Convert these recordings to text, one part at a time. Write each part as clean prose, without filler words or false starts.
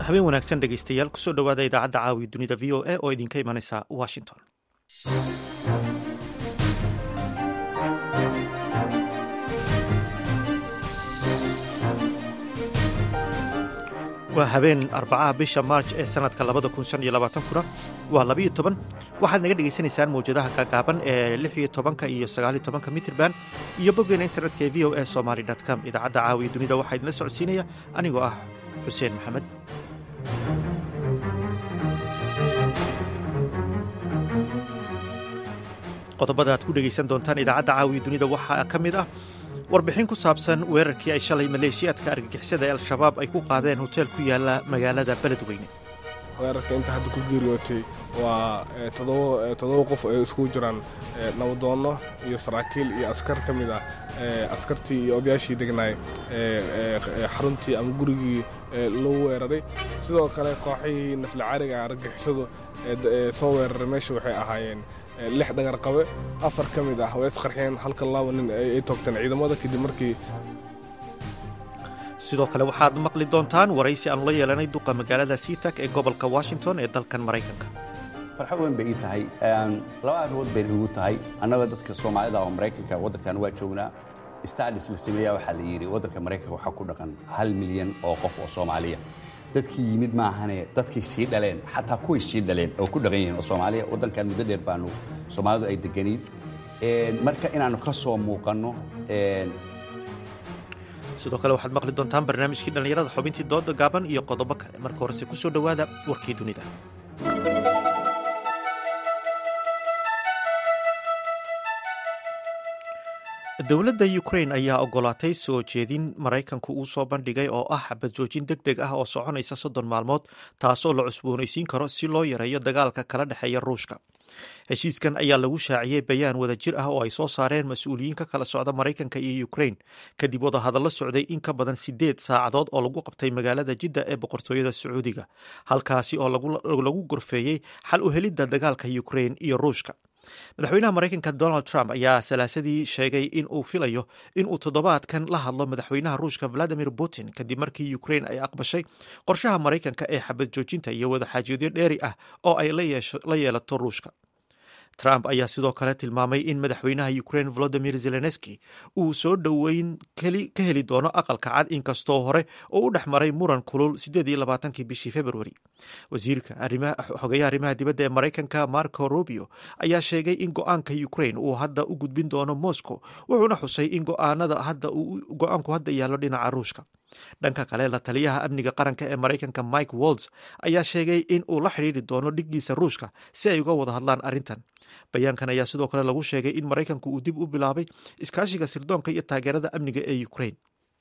habeen wanaagsan dhegaystayaal kusoo dhowaada idaacadda caawiya dunida v o a oo idinka imanaysa washington. waa habeen arbacaha bisha maarj ee sanadka 2015 waa 12 waxaad naga dhegaysanaysaan mawjadaha gaagaaban ee 16 iyo 19 mitirban iyo boggeena internetka ee v o a somali.com. idaacadda caawiya dunida waxaa idinla socodsiinaya anigoo ah xuseen maxamed. qodobada aad ku dhegaysan doontaan idaacadda caawiya dunida waxaa ka mid ah warbixin ku saabsan weerarkii ay shalay maleeshiyaadka argagixisada ee al-shabaab ay ku qaadeen hoteel ku yaala magaalada beledweyne. weerarka inta hadda ku geeriyootay waa todoba qof ay iskugu jiraan nabadoonno iyo saraakiil iyo askar ka mid ah askartii iyo odayaashii degnaay xaruntii ama gurigii lagu weeraray. sidoo kale kooxihii nafli cariga argagixisadu soo weeraray meesha waxay ahaayeen 6 dhagar qabe, 4 ka mid ah way isqarxeen, halka 2 nin ay toogteen ciidamada kadib markii. sidoo kale waxaad maqli doontaan waraysi aanu la yeelanay duqa magaalada Seattle ee gobolka Washington ee dalkan Maraykanka. farxad weyn bay tahay laba arrimood bay ugu tahay annaga dadka Soomaalida oo Maraykanka wadankan waa joognaa. studies la sameeyaa waxa la yiri wadanka Maraykanka waxa ku dhaqan 1 milyan oo qof oo Soomaaliya. dadkii yimid ma ahane dadkii sii dhaleen xataa kuwii sii dhaleen oo ku dhaqan yihiin oo Soomaaliya wadankan muddo dheer baanu Soomaalidu ay deganiin marka inaanu ka soo muuqanno. sidoo kale waxaad maqli doontaan barnaamijkii dhallinyarada xubintii dooda gaaban iyo qodobo kale. marka horese ku soo dhowaada warkii dunida. dowladda Ukraine ayaa ogolaatay soo jeedin Maraykanku uu soo bandhigay oo ah xabad joojin degdeg ah oo soconaysa 30 maalmood taasoo la cusboonaysiin karo si loo yareeyo dagaalka kala dhexeeya Ruushka. heshiiskan ayaa lagu shaaciyay bayaan wadajir ah oo ay soo saareen mas'uuliyiin ka kala socda Maraykanka iyo Ukraine kadib wada hadallo socday in ka badan 8 saacadood oo lagu qabtay magaalada Jidda ee boqortooyada Sacuudiga, halkaasi oo lagu gorfeeyay xal u helidda dagaalka Ukraine iyo Ruushka. madaxweynaha Maraykanka Donald Trump ayaa salaasadii sheegay in uu filayo in uu toddobaadkan la hadlo madaxweynaha Ruushka Vladimir Putin kadib markii Ukraine ay aqbashay qorshaha Maraykanka ee xabad joojinta iyo wada xaajoodyo dheeri ah oo ay la yeelato Ruushka. Trump ayaa sidoo kale tilmaamay in madaxweynaha Ukraine Volodymyr Zelensky uu soo dhoweyn ka heli doono aqalka cad inkastoo hore oo u dhexmaray muran kulul 28 bishii February. wasiirka xogayaha arrimaha dibadda ee Maraykanka Marco Rubio ayaa sheegay in go'aanka Ukraine uu hadda u gudbin doono Moscow, wuxuuna xusay in go'aanku hadda yaallo dhinaca Ruushka. dhanka kale la taliyaha amniga qaranka ee Maraykanka Mike Waltz ayaa sheegay in uu la xidhiiri doono dhiggiisa Ruushka si ay uga wada hadlaan arrintan. bayaankan ayaa sidoo kale lagu sheegay in Maraykanku uu dib u bilaabay iskaashiga sirdoonka iyo taageerada amniga ee Ukraine.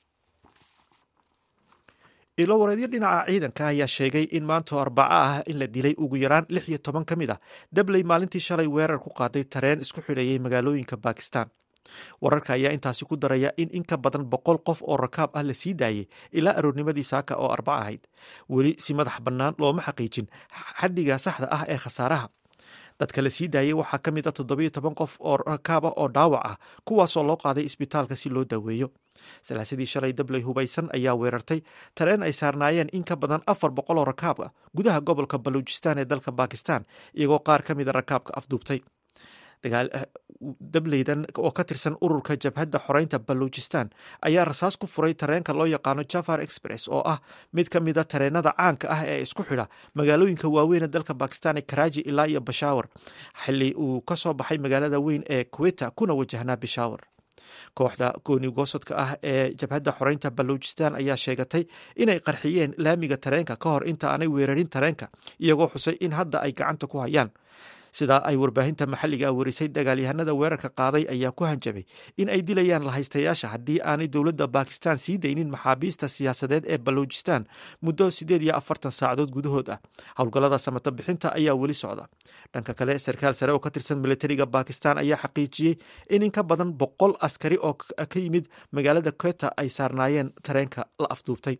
ilo wareedyo dhinaca ciidanka ayaa sheegay in maanta Arbaca ah in la dilay ugu yaraan 16 ka mid ah dabley maalintii shalay weerar ku qaaday tareen isku xidhayay magaalooyinka Pakistan. wararka ayaa intaasi ku daraya in ka badan 100 qof oo rakaab ah la sii daayay ilaa aroornimadii saaka oo Arbaca ahayd. weli si madax bannaan looma xaqiijin xaddiga saxda ah ee khasaaraha. dadka la sii daayay waxaa ka mid ah 17 qof oo rakaab ah oo dhaawac ah kuwaasoo loo qaaday isbitaalka si loo daweeyo. salaasadii shalay dabley hubaysan ayaa weerartay tareen ay saarnaayeen in ka badan 400 oo rakaab ah gudaha gobolka Baluchistan ee dalka Pakistan, iyagoo qaar ka mid a rakaabka afduubtay. dableydan oo ka tirsan ururka jabhadda xoreynta Baluchistan ayaa rasaas ku furay tareenka loo yaqaano Jafar Express oo ah mid ka mid a tareenada caanka ah ee isku xidha magaalooyinka waaweyn ee dalka Pakistan ee Karachi ilaa iyo Peshawar, xilli uu ka soo baxay magaalada weyn ee Quetta kuna wajahnaa Peshawar. kooxda gooni-goosadka ah ee jabhadda xoreynta Baluchistan ayaa sheegatay inay qarxiyeen laamiga tareenka ka hor inta aanay weerarin tareenka, iyagoo xusay in hadda ay gacanta ku hayaan. sidaa ay warbaahinta maxalliga ah warisay, dagaalyahanada weerarka qaaday ayaa ku hanjabay in ay dilayaan lahaystayaasha haddii aanay dowladda Pakistan sii daynin maxaabiista siyaasadeed ee Baluchistan muddo 48 saacadood gudahood ah. howlgallada samata bixinta ayaa weli socda. dhanka kale, sarkaal sare oo ka tirsan militariga Pakistan ayaa xaqiijiyey in ka badan 100 askari oo ka yimid magaalada Quetta ay saarnaayeen tareenka la afduubtay.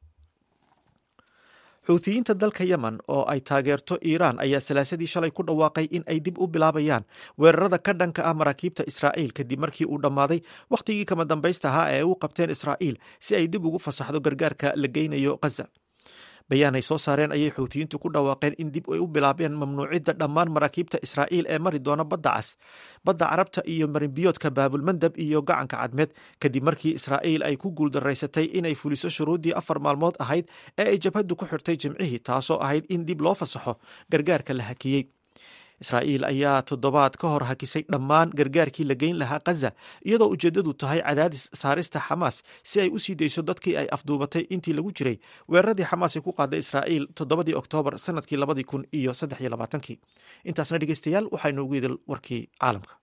xuutiyiinta dalka Yemen oo ay taageerto Iiraan ayaa salaasadii shalay ku dhawaaqay in ay dib u bilaabayaan weerarada ka dhanka ah maraakiibta Israa'iil kadib markii uu dhammaaday wakhtigii kama dambaysta ahaa ee u qabteen Israa'iil si ay dib ugu fasaxdo gargaarka la geynayo Gaza. bayaan ay soo saareen ayay xuutiyiintu ku dhawaaqeen in dib ay u bilaabeen mamnuucidda dhammaan maraakiibta Israa'iil ee mari doona badda cas, badda Carabta iyo marinbiyoodka Baabulmandab iyo gacanka cadmeed kadib markii Israa'iil ay ku guuldaraysatay inay fuliso shuruuddii 4 maalmood ahayd ee ay jabhaddu ku xirtay Jimcihii, taasoo ahayd in dib loo fasaxo gargaarka la hakiyey. Israa'iil ayaa toddobaad ka hor hakisay dhammaan gargaarkii la geyn lahaa Gaza, iyadoo ujeeddadu tahay cadaadis saarista Xamaas si ay u sii dayso dadkii ay afduubatay intii lagu jiray weeraradii Xamaas ay ku qaaday Israa'iil 7 Oktoobar sanadkii 2023. Intaasna dhegeystayaal waxaynu ugu idil warkii caalamka.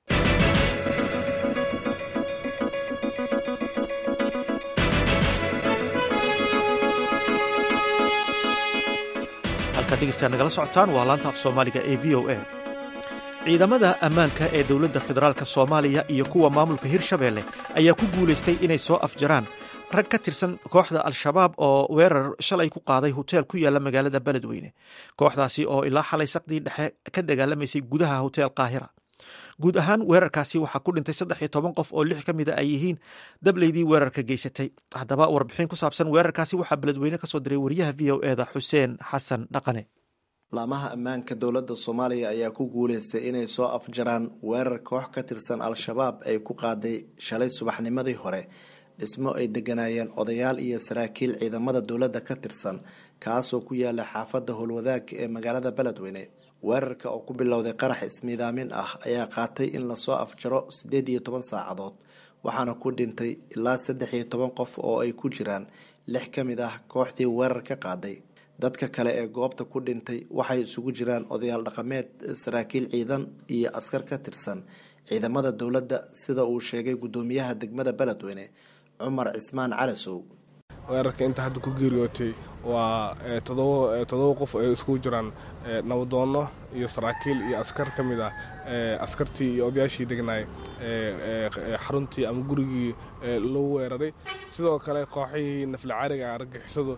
nagala socotaan waa laanta af soomaaliga ee v o a. ciidamada ammaanka ee dowladda federaalk Soomaaliya iyo kuwa maamulka Hirshabeelle ayaa ku guulaystay inay soo afjaraan rag ka tirsan kooxda Al-Shabaab oo weerar shalay ku qaaday hoteel ku yaala magaalada Beledweyne. Kooxdaasi oo ilaa xalay saqdii dhexe ka dagaalamaysay gudaha hotel Qaahira. guud ahaan weerarkaasi waxaa ku dhintay 13 qof oo 6 ka mid ay yihiin dableydii weerarka geysatay. Haddaba warbixin ku saabsan weerarkaasi waxaa Beledweyne ka soo diray wariyaha v o e da Xuseen Xasan Dhaqane. laamaha ammaanka dowladda Soomaaliya ayaa ku guuleystay inay soo afjaraan weerar koox ka tirsan Al-Shabaab ay ku qaaday shalay subaxnimadii hore dhismo ay deganayeen odayaal iyo saraakiil ciidamada dowladda ka tirsan, kaasoo ku yaala xaafadda Howlwadaag ee magaalada Beledweyne. weerarka oo ku bilowday qarax ismiidaamin ah ayaa qaatay in lasoo afjaro 18 saacadood, waxaana ku dhintay ilaa 13 qof oo ay ku jiraan 6 ka mid ah kooxdii weerar ka qaaday. dadka kale ee goobta ku dhintay waxay isugu jiraan odayaal dhaqameed, saraakiil ciidan iyo askar ka tirsan ciidamada dowladda, sida uu sheegay gudoomiyaha degmada Beledweyne Cumar Cismaan Calasow. weerarka inta hadda ku geeriyootay waa 7 qof ay isku jiraan nabadoono iyo saraakiil iyo askar ka mid ah askartii iyo odayaashii degnaay xaruntii ama gurigii loo weeraray. sidoo kale kooxihii nafla caariga argagixisadu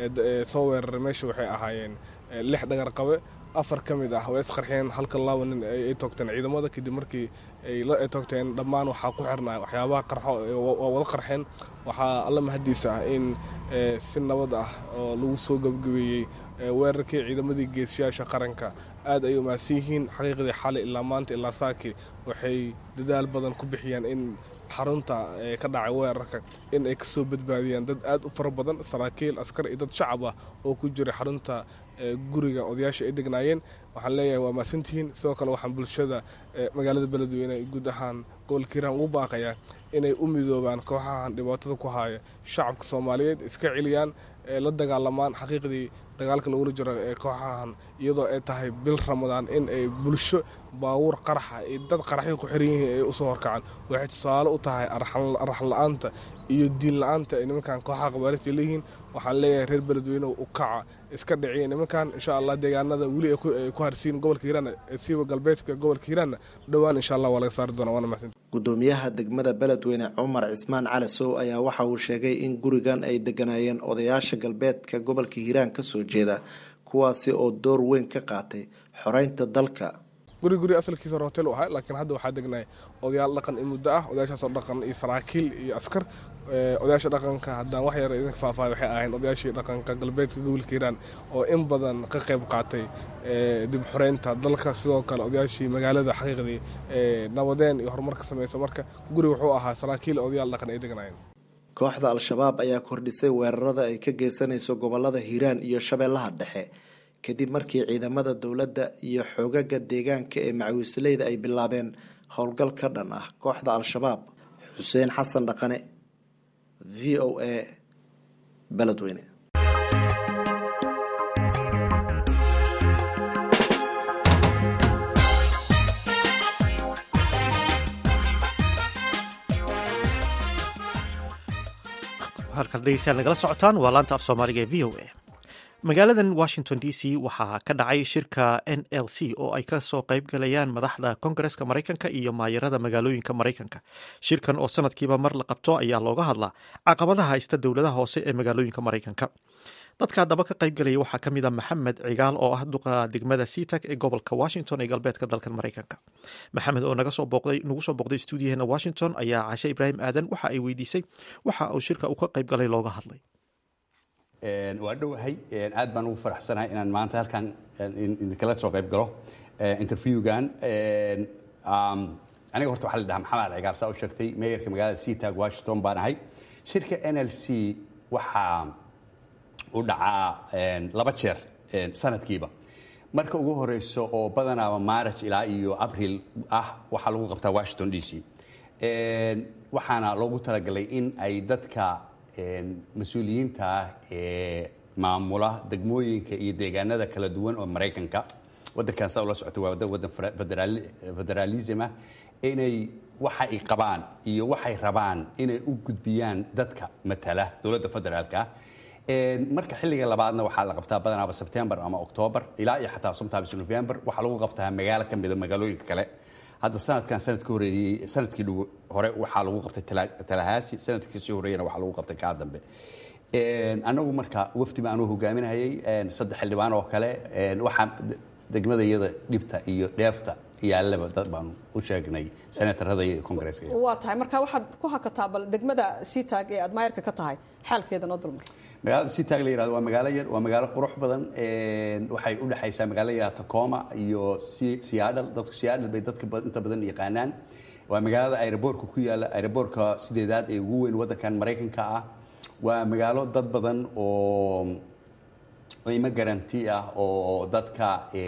soo weeraray meesha waxay ahaayeen 6 dhagar qabe, 4 ka mid ah way isqarxeen, halka 2 nin ay toogteen ciidamada. kadib markii ay toogteen dhammaan waxaa ku xirnaa waxyaabaha qarxo waa wada qarxeen. waxaa alla mahadiisa ah in si nabad ah oo lagu soo gabagabeeyey weerarkii ciidamadii geesiyaasha qaranka. aad ay u mahadsan yihiin xaqiiqdii xalay ilaa maanta ilaa saaki waxay dadaal badan ku bixiyeen in xarunta ka dhacay weerarka in ay kasoo badbaadiyaan dad aad u fara badan, saraakiil, askar iyo dad shacab ah oo ku jira xarunta guriga odayaasha ay degnaayeen. waxaan leeyahay waa mahadsantihiin. sidoo kale waxaan bulshada magaalada Beledweyne guud ahaan gobolka Hiiraan ugu baaqayaa inay u midoobaan kooxahan dhibaatada ku haya shacabka Soomaaliyeed, iska celiyaan, la dagaalamaan xaqiiqdii dagaalka lagula jiro kooxahan, iyadoo ay tahay bil Ramadaan in ay bulsho baawur qaraxa iyo dad qaraxyo ku xiran yihiin ay u soo horkacaan. waxay tusaale u tahay arxan la'aanta iyo diin la'aanta ay nimankan kooxaha qabaarista leeyihiin. waxaan leeyahay reer Beledweyne u kaca, iska dhiciya nimankan. insha Allah deegaanada weli ay ku harsiin gobolka Hiiraan siiba galbeedka gobolka Hiiraan dhawaan insha Allah waa laga saari doonaa. waana mahadsan. gudoomiyaha degmada Beledweyne Cumar Cismaan Calasow ayaa waxa uu sheegay in gurigan ay deganayeen odayaasha galbeedka gobolka Hiiraan ka soo jeeda, kuwaasi oo door weyn ka qaatay xoreynta dalka. guri asalkiisa hotel u ahaa, laakiin hadda waxaa degnay odayaal dhaqan in muddo ah. odayaashaas oo dhaqan iyo saraakiil iyo askar. odayaasha dhaqanka haddaan wax yar idinka faahfaahay waxay ahayn odayaashii dhaqanka galbeedka gobolka Hiiraan oo in badan ka qayb qaatay dib xoreynta dalka. sidoo kale odayaashii magaalada xaqiiqdii nabadeen iyo horumar ka sameeyay. marka guri wuxuu ahaa saraakiil odayaal dhaqan ay degnaayeen. kooxda Al-Shabaab ayaa kordhisay weerarada ay ka geysanayso gobolada Hiiraan iyo Shabeellaha Dhexe kadib markii ciidamada dowladda iyo xoogaga deegaanka ee macawisleyda ay bilaabeen howlgal ka dhan ah kooxda Al-Shabaab. Xuseen Xasan Dhaqane, v o a, Beledweyne. halkaad dhegeystayaal nagala socotaan waa laanta af soomaaliga ee v o a. magaaladan Washington DC waxaa ka dhacay shirka NLC oo ay ka soo qayb galayaan madaxda Koongareeska Mareykanka iyo maayarada magaalooyinka Mareykanka. shirkan oo sanadkiiba mar la qabto ayaa looga hadlaa caqabadaha haysta dowladaha hoose ee magaalooyinka Mareykanka. dadka haddaba ka qayb galaya waxaa ka mid ah Maxamed Cigaal oo ah duqa degmada Seatag ee gobolka Washington ee galbeedka dalkan Mareykanka. Maxamed oo nagu soo booqday stuudiyaheena Washington ayaa Cashe Ibraahim Aadan waxa ay weydiisay waxa uu shirka u ka qayb galay looga hadlay. waa dhowahay aad baan ugu faraxsanahay inaan maanta halkan idinkala soo qayb galo interviewgan aniga horta waxaa la dhahaa maxamed al cigaar saa u sheegtay meeyarka magaalada seatag Washington baan ahay shirka NLC waxaa u dhacaa 2 jeer sanadkiiba marka ugu horeyso oo badanaaba March ilaa iyo April waxaa lagu qabtaa Washington DC waxaana loogu talagalay in ay dadka mas-uuliyiinta maamula degmooyinka iyo deegaanada kala duwan oo Mareykanka wadankan saa ula socota waa wadan federalism inay waxa ay qabaan iyo waxay rabaan inay u gudbiyaan dadka matala dowladda federaalka marka xilliga labaadna waxaa la qabtaa badanaaba September ama October ilaa iyo xataa sometimes November waxaa lagu qabtaa magaalo ka mid ah magaalooyinka kale hadda sanadkii hore waxaa lagu qabtay Tallahassee sanadkii soo horeeyana waxaa lagu qabtay ka dambe anagu marka wafdi baan u hogaaminayay 3 xildhibaan oo kale waxa degmadayada dhibta iyo dheefta yaalaba dad baan u sheegnay senatarada iyo Congress-ka waa tahay marka waxaad ku hakataa bal degmada Seatag ee admayrka ka tahay xaalkeeda noo dulmar magaalada Seatag la yiraahdo waa magaalo yar waa magaalo qurux badan waxay u dhaxaysaa magaalada yar Tacoma iyo Seattle dadku Seattle bay dadka inta badan yaqaanaan waa magaalada airportka ku yaala airportka sideedaad ee ugu weyn wadankan Mareykanka ah waa magaalo dad badan oo immigrant oo dadka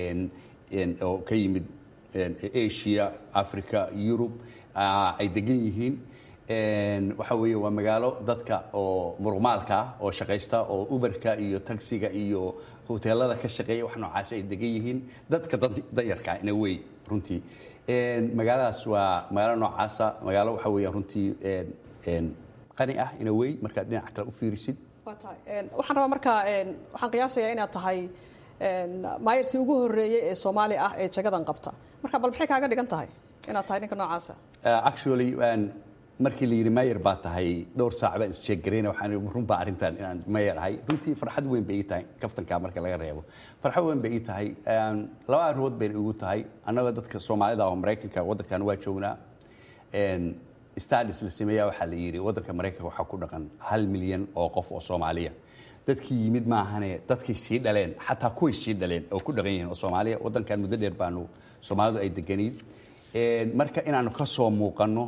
oo ka yimid Asia Africa Europe ay degan yihiin waxa weeye waa magaalo dadka oo murmaalka oo shaqaysta oo Uberka iyo taxiga iyo hoteelada ka shaqeeya wax noocaas ay degan yihiin dadka danyarka inay way runtii magaaladaas waa magaalo noocaas magaalo waxa weeye runtii qani ah inay way marka dhinaca kale u fiirisid waxaan rabaa marka waxaan qiyaasayaa inaad tahay maayirkii ugu horeeyay ee Soomaali ah ee jagadan qabta marka bal maxay kaaga dhigan tahay inaad tahay ninka noocaas actually markii la yiri maayir baa tahay dhowr saac baan isjeeg gareena waxaan runba arintan inaan maayir ahay runtii farxad weyn bay tahay kaftanka marka laga reebo farxad weyn bay tahay laba arood bay ugu tahay anaga dadka Soomaalida oo Mareykanka wadankan waa joognaa studies la sameeyaa waxa la yiri wadanka Mareykanka waxa ku dhaqan 1 milyan oo qof oo Soomaaliya dadkii yimid ma ahane dadkii sii dhaleen xataa kuwii sii dhaleen oo ku dhaqan yihiin oo Soomaaliya wadankan muddo dheer baanu Soomaalidu ay deganiid marka inaanu ka soo muuqano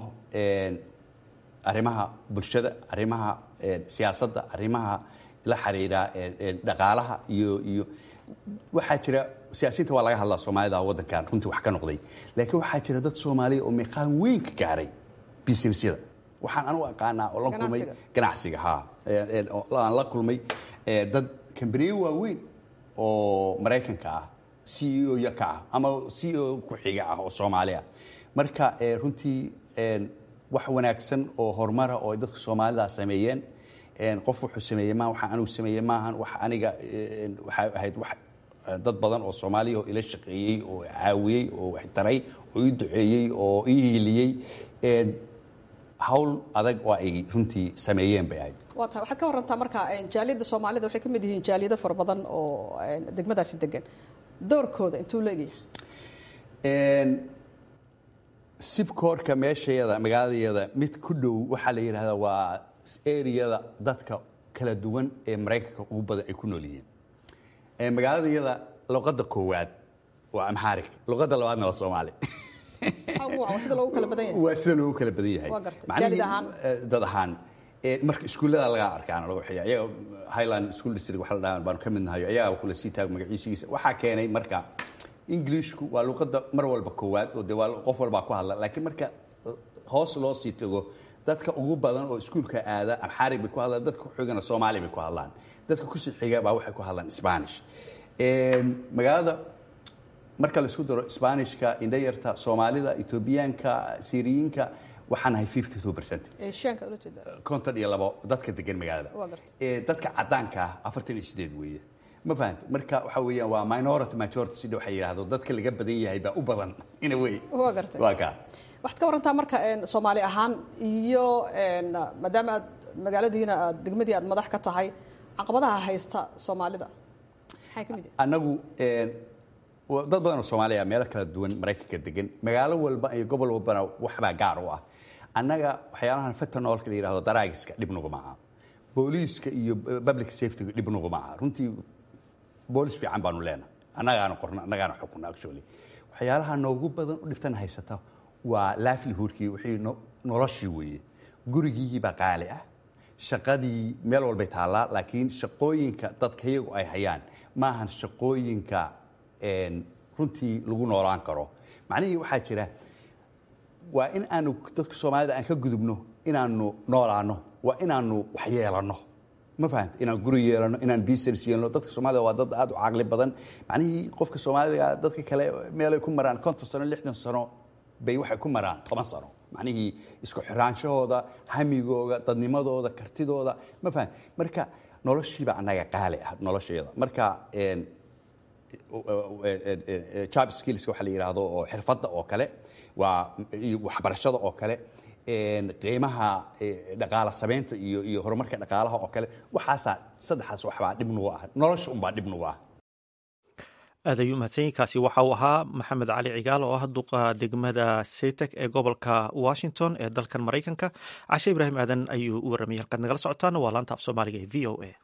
arrimaha bulshada arrimaha siyaasadda arrimaha la xiriira dhaqaalaha iyo waxa jira siyaasiyiinta waa laga hadlaa Soomaalida wadankan runtii wax ka noqday laakiin waxa jira dad Soomaali oo meeqaan weyn ka gaaray businessyada waxaan anu aqaanaa oo la kulmay ganacsiga aan la kulmay dad kambaniyo waaweyn oo Mareykanka ah CEO yaka ama CEO ku xiga ah oo Soomaaliya marka runtii wax wanaagsan oo horumar oo dadka Soomaalida sameeyeen qof wuxuu sameeyay ma waxa anu sameeyay maahan wax aniga waxa ahayd wax dad badan oo Soomaaliya oo ila shaqeeyay oo caawiyay oo wax taray oo ii duceeyay oo ii hiliyay hawl adag oo ay runtii sameeyeen bay ahayd waa tahay waxaad ka warantaa marka jaaliyada Soomaalida waxay ka mid yihiin jaaliyada far badan oo degmadaasi degan doorkooda intuu leeyahay sibkoorka meeshayada magaaladayada mid ku dhow waxa la yiraahdaa waa area dadka kala duwan ee Mareykanka ugu badan ay ku nool yihiin magaaladayada luqadda koowaad waa Amharic luqadda labaadna waa Soomaali sida loogu kala badan yahay waa sida loogu kala badan yahay macnaheedu dad ahaan marka iskuulada laga arkaan lagu xiyaa ayaga Highland School District waxa la dhahaa baan ka midnahay ayaga kula Seatag magaciisiisa waxa keenay marka Englishku waa luqadda mar walba koowaad oo waa qof walba ku hadla laakiin marka hoos loo sii tago dadka ugu badan oo iskuulka aada Amharic bay ku hadlaan dadka ku xigana Soomaali bay ku hadlaan dadka ku sii xiga baa waxay ku hadlaan Spanish magaalada marka la isku daro Isbaanishka indhayarta Soomaalida Etoobiyaanka Siiriyiinka waxaan ahay 52% Asianka ula jeeda konton iyo labo dadka degan magaalada dadka cadaanka 48 weeye ma fahant marka waxa weeyaan waa minority majority sida waxa yiraahdo dadka laga badan yahay baa u badan ina way waa gartay waa ka waxaad ka warantaa marka Soomaali ahaan iyo maadaama aad magaaladiina aad degmadii aad madax ka tahay caqabadaha haysta Soomaalida maxay ka mid yihiin anagu dad badan oo Soomaaliya meel kala duwan Mareykanka degan magaalo walba iyo gobol walba waxba gaar u ah annaga waxyaalahan fentanyl la yiraahdo daraagiska dib nagu maaha booliiska iyo public safety dhib nuguma aha runtii boolis fiican baanu leenahay annagaana qorna annagaana xukunna actually waxyaalaha noogu badan u dhibtan haysata waa livelihoodkii wixii noloshii weeye gurigii baa qaali ah shaqadii meel walbay taallaa laakiin shaqooyinka dadka iyagu ay hayaan maahan shaqooyinka runtii lagu noolaan karo macnihii waxaa jira waa in aanu dadka soomaalida aan ka gudubno inaanu noolaano waa inaanu wax yeelanno ma fahanta inaan guri yeelano inaan business yeelno dadka soomaalida waa dad aad u caqli badan macnihii qofka soomaaliga dadka kale meelay ku maraan 50 sano 60 sano bay waxay ku maraan 10 sano macnihii isku xiraanshahooda hamigooda dadnimadooda kartidooda ma fahanta marka noloshiiba anaga qaali ah nolosheeda marka job skills waxa la yiraahdo oo xirfadda oo kale waa waxbarashada oo kale qiimaha dhaqaale sameynta iyo horumarka dhaqaalaha oo kale waxaasa saddexaas waxba dhib nugu ah nolosha un baa dhib nugu ah aad ayuu mahadsanyiinkaasi waxa uu ahaa maxamed cali cigaal oo ah duqa degmada setek ee gobolka washington ee dalkan maraykanka cashe ibraahim aadan ayuu u warramay halkaad nagala socotaan waa laanta af soomaaliga ee v o a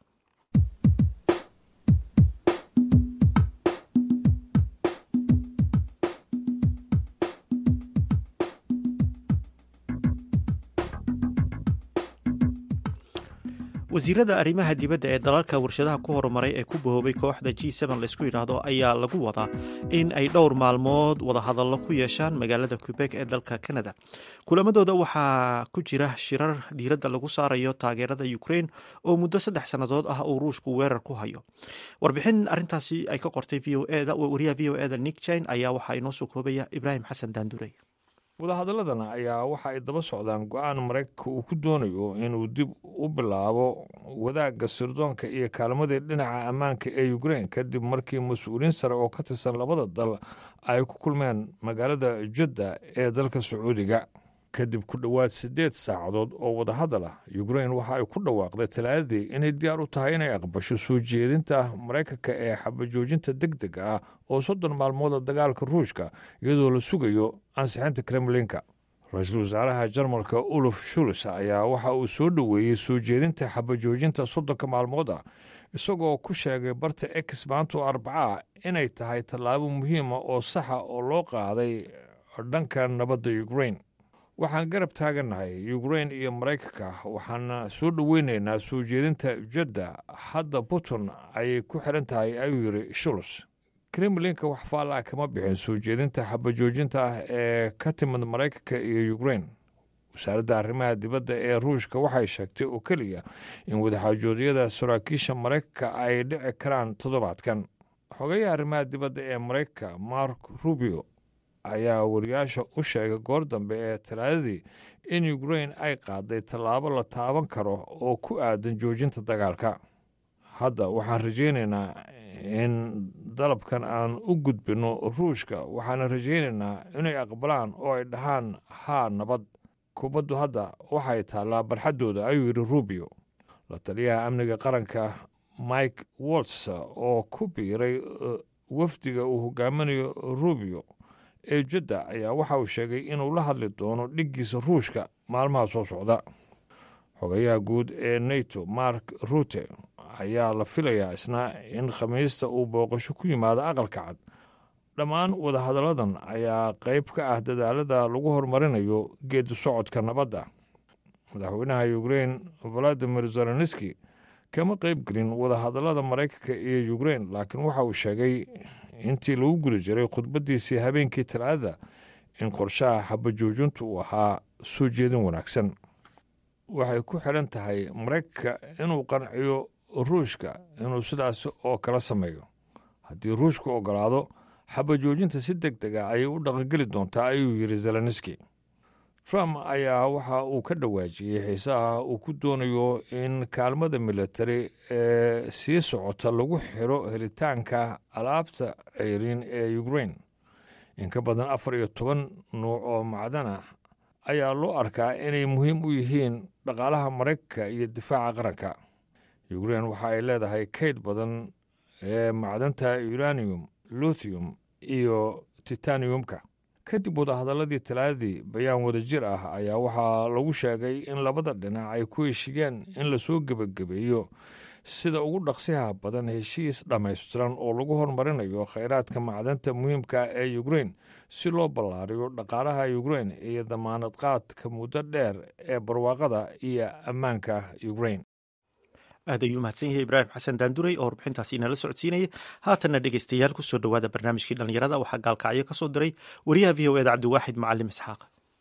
wasiirada arrimaha dibadda ee dalalka warshadaha ku horumaray ee ku bahoobay kooxda G7 laysku yidhaahdo ayaa lagu wadaa in ay dhowr maalmood wadahadallo ku yeeshaan magaalada Quebec ee dalka Canada. Kulamadooda waxaa ku jira shirar diiradda lagu saarayo taageerada Ukraine oo muddo 3 sannadood ah uu Ruushku weerar ku hayo. Warbixin arrintaasi ay ka qortay wariyaha VOA-da Nick Chain ayaa waxaa inoo soo koobaya Ibrahim Xasan Daanduray. wadahadalladan ayaa waxa ay daba socdaan go-aan maraykanka uu ku doonayo inuu dib u bilaabo wadaagga sirdoonka iyo kaalmadii dhinaca ammaanka ee Ukraine kadib markii mas-uuliyiin sare oo ka tirsan labada dal ay ku kulmeen magaalada Jeddah ee dalka Sacuudiga kadib ku dhowaad 8 saacadood oo wadahadal ah. Ukraine waxa ay ku dhawaaqday Talaadadii inay diyaar u tahay inay aqbasho soo jeedinta maraykanka ee xabajoojinta degdega ah oo 30 maalmood dagaalka Ruushka iyadoo la sugayo ansixinta Kremlinka. Ra'iisul wasaaraha Jarmalka Olaf Scholz ayaa waxa uu soo dhaweeyay soo jeedinta xabajoojinta 30 maalmood ah isagoo ku sheegay barta X maanta Arbaca inay tahay tallaabo muhiim ah oo sax ah oo loo qaaday dhanka nabadda Ukraine. waxaan garab taagannahay Ukraine iyo Maraykanka waxaan soo dhaweynaynaa soo jeedinta Jeddah hadda Putin ay ku xiran tahay ayuu yiri Scholz. Kremlinka wax faala kama bixin soo jeedinta xabajoojinta ee ka timid Maraykanka iyo Ukraine. wasaaradda arrimaha dibadda ee Ruushka waxay sheegtay oo kaliya in wadaxaajoodyada saraakiisha Maraykanka ay dhici karaan toddobaadkan. xogayaha arrimaha dibadda ee Maraykanka Mark Rubio ayaa wariyaasha u sheegay goor dambe ee Talaadadii in Ukraine ay qaaday tallaabo la taaban karo oo ku aadan joojinta dagaalka. hadda waxaan rajaynaynaa in dalabkan aan u gudbino Ruushka waxaan rajaynaynaa inay aqbalaan oo ay dhahaan haa nabad. kubaddu hadda waxay taallaa barxaddooda ayuu yidhi Rubio. la taliyaha amniga qaranka Mike Waltz oo ku biiray wafdiga uu hogaaminayo Rubio ee Jeddah ayaa waxa uu sheegay inuu la hadli doono dhiggiisa Ruushka maalmaha soo socda. xogayaha guud ee NATO Mark Rutte ayaa la filayaa isna in Khamiista uu booqasho ku yimaado aqalka cad. dhammaan wadahadalladan ayaa qayb ka ah dadaalada lagu horumarinayo geedi socodka nabadda. madaxweynaha Ukraine Volodymyr Zelensky kama qayb gelin wadahadallada Maraykanka iyo Ukraine laakiin waxa uu sheegay intii lagu guri jiray khudbadiisii habeenkii Talaadada in qorshaha xabajoojintu uu ahaa soo jeedin wanaagsan. waxay ku xiran tahay Maraykanka inuu qanciyo Ruushka inuu sidaas oo kala sameeyo. haddii Ruushku ogolaado xabajoojinta si degdeg ah ayay u dhaqangeli doontaa ayuu yidhi Zelensky. Trump ayaa waxa uu ka dhawaajiyey xiisaha uu ku doonayo in kaalmada militari ee sii socota lagu xiro helitaanka alaabta ceyriin ee Ukraine. in ka badan 14 nuuc oo macdan ah ayaa loo arkaa inay muhiim u yihiin dhaqaalaha Maraykanka iyo difaaca qaranka. Ukraine waxa ay leedahay kayd badan ee macdanta uranium, lithium iyo titaniumka. kadib wadahadaladii talaadadii bayaan wadajir ah ayaa waxaa lagu sheegay in labada dhinac ay ku heshiyeen in lasoo gebagabeeyo sida ugu dhaqsiyaha badan heshiis dhammaystiran oo lagu horumarinayo khayraadka macdanta muhiimka ee ukrain si loo ballaariyo dhaqaalaha ukrain iyo damaanad qaadka muddo dheer ee barwaaqada iyo ammaanka ukrain. aad ayuu mahadsan yahay ibraahim xasan daanduray oo warbixintaasi inala socodsiinaya. haatanna dhegeystayaal kusoo dhowaada barnaamijkii dhallinyarada waxaa gaalkacyo ka soo diray wariyaha v o eda cabdiwaaxid macalim isxaaq.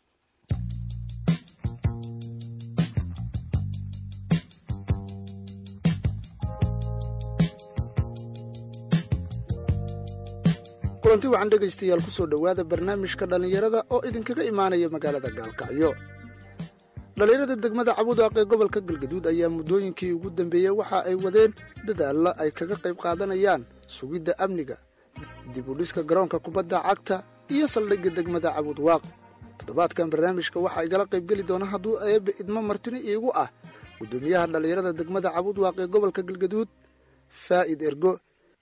kulanti waxaan dhegaystayaal kusoo dhowaada barnaamijka dhallinyarada oo idinkaga imaanaya magaalada gaalkacyo. dhallinyarada degmada Cabudwaaq ee gobolka Galgaduud ayaa muddooyinkii ugu dambeeyey waxa ay wadeen dadaalla ay kaga qayb qaadanayaan sugidda amniga, dib u dhiska garoonka kubadda cagta iyo saldhigga degmada Cabudwaaq. toddobaadkan barnaamijka waxaa igala qaybgeli doona hadduu eebbe idmo martini iigu ah guddoomiyaha dhallinyarada degmada Cabudwaaq ee gobolka Galgaduud Faa'id Ergo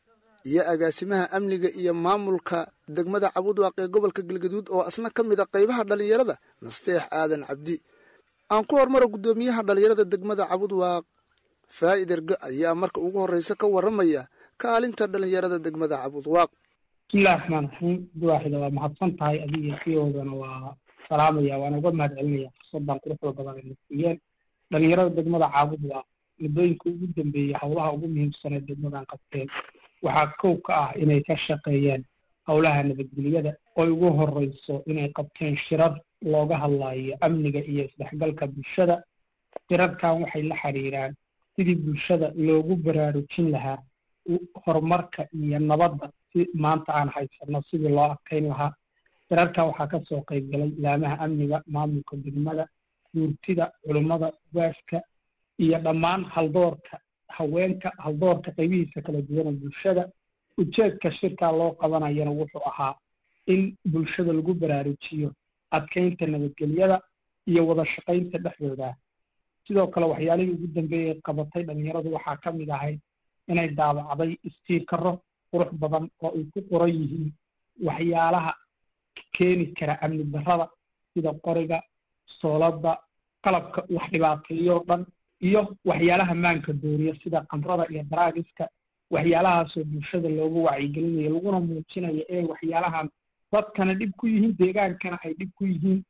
iyo agaasimaha amniga iyo maamulka degmada Cabudwaaq ee gobolka Galgaduud oo asna ka mid ah qaybaha dhallinyarada Nasteex Aadan Cabdi. aan ku hormaro guddoomiyaha dhallinyarada degmada Cabudwaaq Faa'id Ergo ayaa marka ugu horreysa ka warramaya kaalinta dhallinyarada degmada Cabudwaaq. bismillahi raxmaani raxiim. duwaaxida waa mahadsan tahay adiga fiyoodana waa salaamaya waana uga mahad celinaya fursadan quruxda badan ee nasiiyeen dhallinyarada degmada Cabudwaaq muddooyinka ugu dambeeyey howlaha ugu muhiimsan ee degmadan qabteen waxaa kow ka ah inay ka shaqeeyeen howlaha nabadgelyada oo ugu horreyso inay qabteen shirar looga hadlayo amniga iyo isdhexgalka bulshada. shirarkan waxay la xiriiraan sidii bulshada loogu baraarujin lahaa horumarka iyo nabadda si maanta aan haysano sidii loo adkeyn lahaa. shirarkan waxaa ka soo qayb galay ilaamaha amniga, maamulka degmada, guurtida, culummada, ugaaska iyo dhammaan haldoorka haweenka, haldoorka qaybihiisa kala duwan bulshada. ujeedka shirkaa loo qabanayana wuxuu ahaa in bulshada lagu baraarujiyo adkeynta nabadgelyada iyo wada shaqaynta dhexdooda. sidoo kale waxyaalihii ugu dambeeyey qabatay dhallinyaradu waxaa ka mid ahayd inay daabacday istiikaro qurux badan oo ay ku qoran yihiin waxyaalaha keeni kara amni darrada sida qoriga, soolada, qalabka wax dhibaateeyo dhan iyo waxyaalaha maanka dooriya sida qamrada iyo daraagiska. waxyaalahaasoo bulshada loogu wacyigelinayo laguna muujinayo inay waxyaalahan dadkana dhib ku yihiin, deegaankana ay dhib ku yihiin.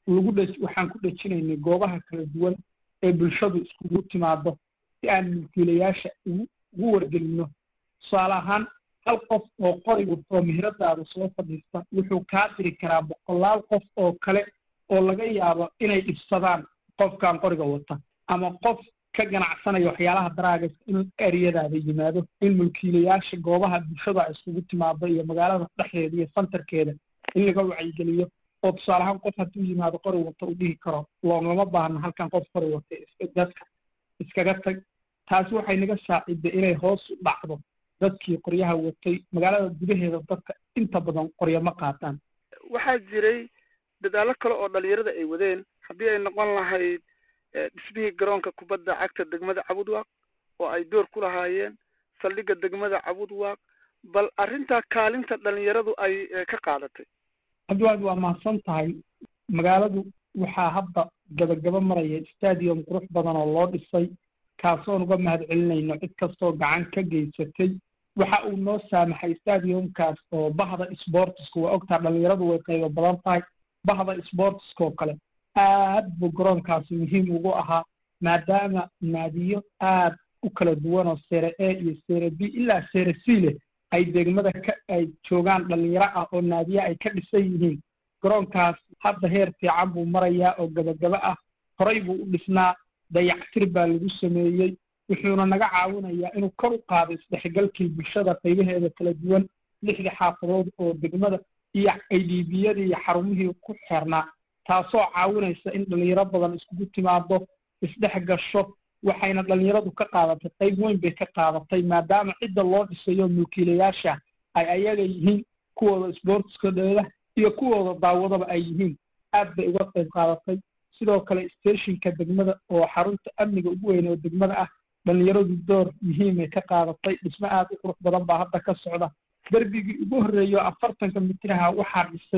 waxaan ku dhejinaynay goobaha kala duwan ee bulshadu iskugu timaado si aan mulkiilayaasha ugu wargelino. tusaale ahaan hal qof oo qori wato meheradaada soo fadhiista wuxuu kaa diri karaa 100 qof oo kale oo laga yaabo inay dhibsadaan qofkan qoriga wata ama qof ka ganacsanaya waxyaalaha daraagas inuu eriyadaada yimaado. in mulkiilayaasha goobaha bulshada ay isugu timaado iyo magaalada dhexdeeda iyo santarkeeda in laga wacyigeliyo oo tusaale ahaan qof hadduu yimaado qori wata uu dhihi karo loogama baahna halkan qof qori wata dadka iskaga tag. taasi waxay naga saaciday inay hoos u dhacdo dadkii qoryaha watay. magaalada gudaheeda dadka inta badan qoryo ma qaataan. waxaa jiray dadaallo kale oo dhallinyarada ay wadeen haddii ay noqon lahayd dhismihii garoonka kubadda cagta degmada Cabudwaaq oo ay door ku lahaayeen saldhigga degmada Cabudwaaq. bal arrintaa kaalinta dhallinyaradu ay ka qaadatay. cabdiwaad waa mahadsan tahay. magaaladu waxaa hadda gabagaba maraya stadium qurux badan oo loo dhisay kaasoon uga mahad celinayno cid kastoo gacan ka geysatay. waxa uu noo saamaxay stadiumkaas oo bahda sportsku waa ogtaa dhallinyaradu way qaybo badan tahay. bahda sportskoo kale aad buu garoonkaasi muhiim ugu ahaa maadaama naadiyo aad u kala duwan oo sere A iyo sere B ilaa sere C leh ay degmada ay joogaan dhallinyaro ah oo naadiya ay ka dhisan yihiin. garoonkaas hadda heer fiican buu marayaa oo gabagaba ah. horey buu u dhisnaa, dayactir baa lagu sameeyey. wuxuuna naga caawinayaa inuu kor u qaado isdhexgalkii bulshada qaybaheeda kala duwan. 6 xaafadood oo degmada iyo IDB-yada iyo xarumihii ku xirnaa taasoo caawinaysa in dhallinyaro badan iskugu timaado isdhex gasho. waxayna dhallinyaradu ka qaadatay qayb weyn bay ka qaadatay maadaama cidda loo dhisayo mulkiilayaasha ay ayaga yihiin kuwooda sportskooda iyo kuwooda daawadaba ay yihiin. aad bay uga qayb qaadatay. sidoo kale stationka degmada oo xarunta amniga ugu weyn oo degmada ah dhallinyaradu door muhiimay ka qaadatay. dhismo aad u qurux badan baa hadda ka socda. darbigii ugu horreeyo 40 mitiraha waxaa dhisay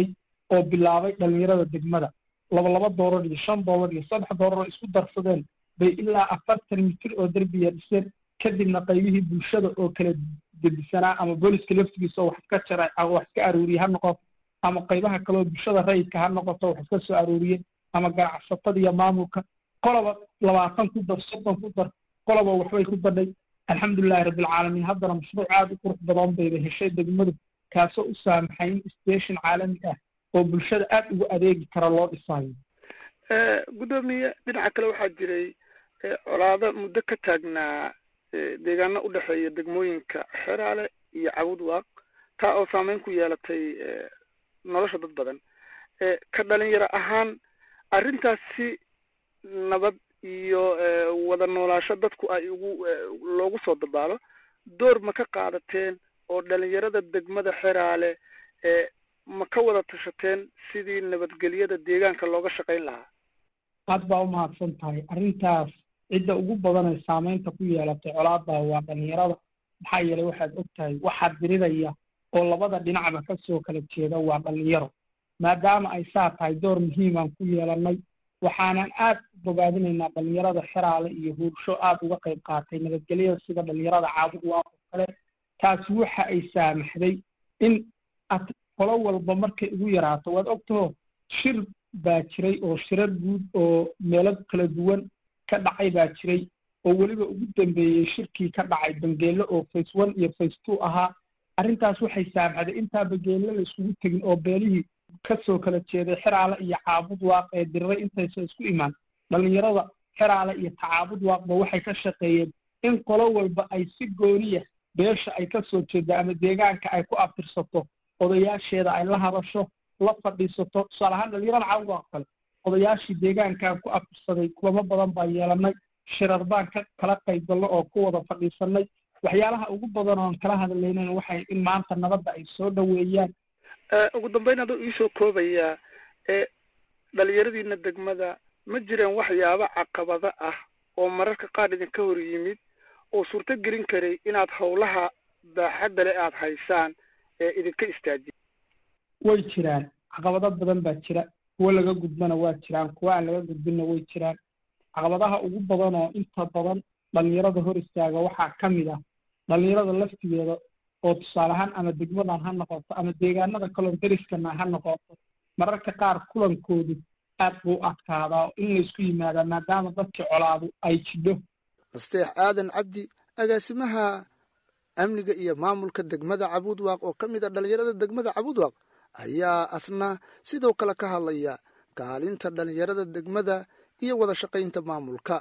oo bilaabay dhalinyarada degmada $2 iyo $5 iyo $3 oo isku darsadeen bay ilaa 40 mitir oo derbiya dhiseen kadibna qaybihii bulshada oo kala gedisanaa ama booliska laftigiisa oo wax ka jaray ama wax ka aruuriyay ha noqoto ama qaybaha kale oo bulshada rayidka ha noqoto wax ka soo aruuriyay ama ganacsatada iyo maamulka qolaba 20 ku dar 30 ku dar qolaba waxbay ku badhay alxamdulillahi rabbil caalamiin haddana mashruuc aad u qurux badan bay heshay degmadu kaasoo u saamaxay in station caalami ah oo bulshada aad ugu adeegi kara loo dhisayo gudoomiye dhinaca kale waxaa jiray colaado muddo ka taagnaa deegaano u dhexeeya degmooyinka Xeraale iyo Cabudwaaq taa oo saameyn ku yeelatay nolosha dad badan ka dhalinyaro ahaan arrintaasi nabad iyo wada noolaansho dadku ay loogu soo dabaalo door ma ka qaadateen oo dhalinyarada degmada Xeraale ma ka wada tashateen sidii nabadgelyada deegaanka looga shaqayn lahaa aad baa u mahadsan tahay arrintaas cidda ugu badan ee saameynta ku yeelatay colaadda waa dhalinyarada maxaa yeelay waxaad ogtahay waxaa diriraya oo labada dhinacba ka soo kala jeeda waa dhalinyaro maadaama ay saa tahay door muhiimaan ku yeelanay waxaanan aad u bogaadinaynaa dhalinyarada Xeraale iyo Huursho aad uga qayb qaatay nabadgelyada sida dhalinyarada Cabudwaaq oo kale taasi waxa ay saamaxday in qolo walba markay ugu yaraato waad ogtahay shir baa jiray oo shirar guud oo meelo kala duwan ka dhacay baa jiray oo weliba ugu dambeeyay shirkii ka dhacay Bangeelo oo phase 1 iyo phase 2 ahaa arrintaas waxay saamaxday intaa Bangeelo la isugu tagin oo beelihii ka soo kala jeeday Xeraale iyo Cabudwaaq ee diray intaysa isku imaan dhalinyarada Xeraale iyo Cabudwaaqba waxay ka shaqeeyeen in qolo walba ay si gooniya beesha ay ka soo jeedaa ama deegaanka ay ku aftirsato odayaasheeda ay la hadasho la fadhiisato salahan dhalinyarada Cabudwaaq kale odayaashii deegaanka ku aftirsaday kulamo badan baa yeelanay shirar baan kala qaybgalno oo ku wada fadhiisanay waxyaalaha ugu badan oo kala hadlaynay waxay in maanta nabadda ay soo dhaweeyaan ugu dambeyn adoo iisoo koobaya dhalinyaradiina degmada ma jireen waxyaabo caqabado ah oo mararka qaar idinka hor yimid oo suurto gelin karay inaad howlaha baaxadda leh aad haysaan idinka istaajiyo way jiraan caqabado badan baa jira kuwa laga gudbana waa jiraan kuwa aan laga gudbinna way jiraan caqabadaha ugu badan oo inta badan dhalinyarada hor istaaga waxaa ka mid ah dhalinyarada laftigeeda oo tusaale ahaan ama degmadan ha noqoto ama deegaanada kaloo deriskana ha noqoto mararka qaar kulankoodu aad buu adkaadaa in la isku yimaadaa maadaama dadkii colaadu ay jidho nasteex aadan cabdi agaasimaha amniga iyo maamulka degmada Cabudwaaq oo ka mid ah dhalinyarada degmada Cabudwaaq ayaa asna sidoo kale ka hadlaya kaalinta dhalinyarada degmada iyo wada shaqaynta maamulka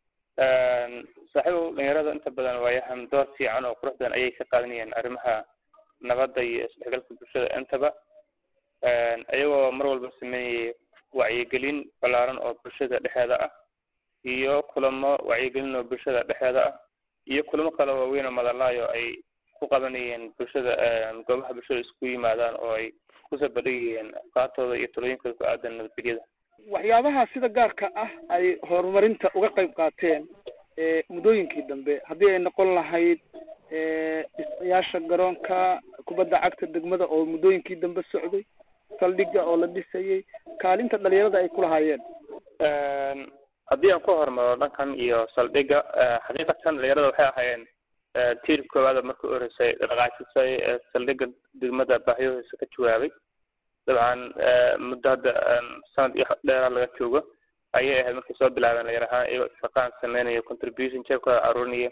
saaxiibo dhalinyarada inta badan waayahan door fiican oo quruxdan ayay ka qaadanayaan arrimaha nabadda iyo isdhexgalka bulshada intaba ayagoo mar walba sameeyay wacyigelin ballaaran oo bulshada dhexdeeda ah iyo kulamo wacyigelin oo bulshada dhexdeeda ah iyo kulamo kale oo waaweyn oo madalaayo ay ku qabanayeen bulshada goobaha bulshada isku yimaadaan oo ay kusoo bandhigayeen afkaartooda iyo talooyinkooda ku aadan nabadgelyada waxyaabaha sida gaarka ah ay horumarinta uga qayb qaateen muddooyinkii dambe haddii ay noqon lahayd dhisayaasha garoonka kubadda cagta degmada oo muddooyinkii dambe socday saldhigga oo la dhisayay kaalinta dhalinyarada ay ku lahaayeen haddii aan ku hormaro dhankan iyo saldhigga xaqiiqatan dhalinyarada waxay ahaayeen tiir koowaada markii u horeysay dhaqaajisay saldhigga degmada baahiyahoisa ka jawaabay dabcan muddo hadda sanad iyo dheeraa laga joogo ayay ahayd markay soo bilaabeen dhalinyar ahaan iyagoo shaqaan sameynaya contribution jeebkooda aruurinaya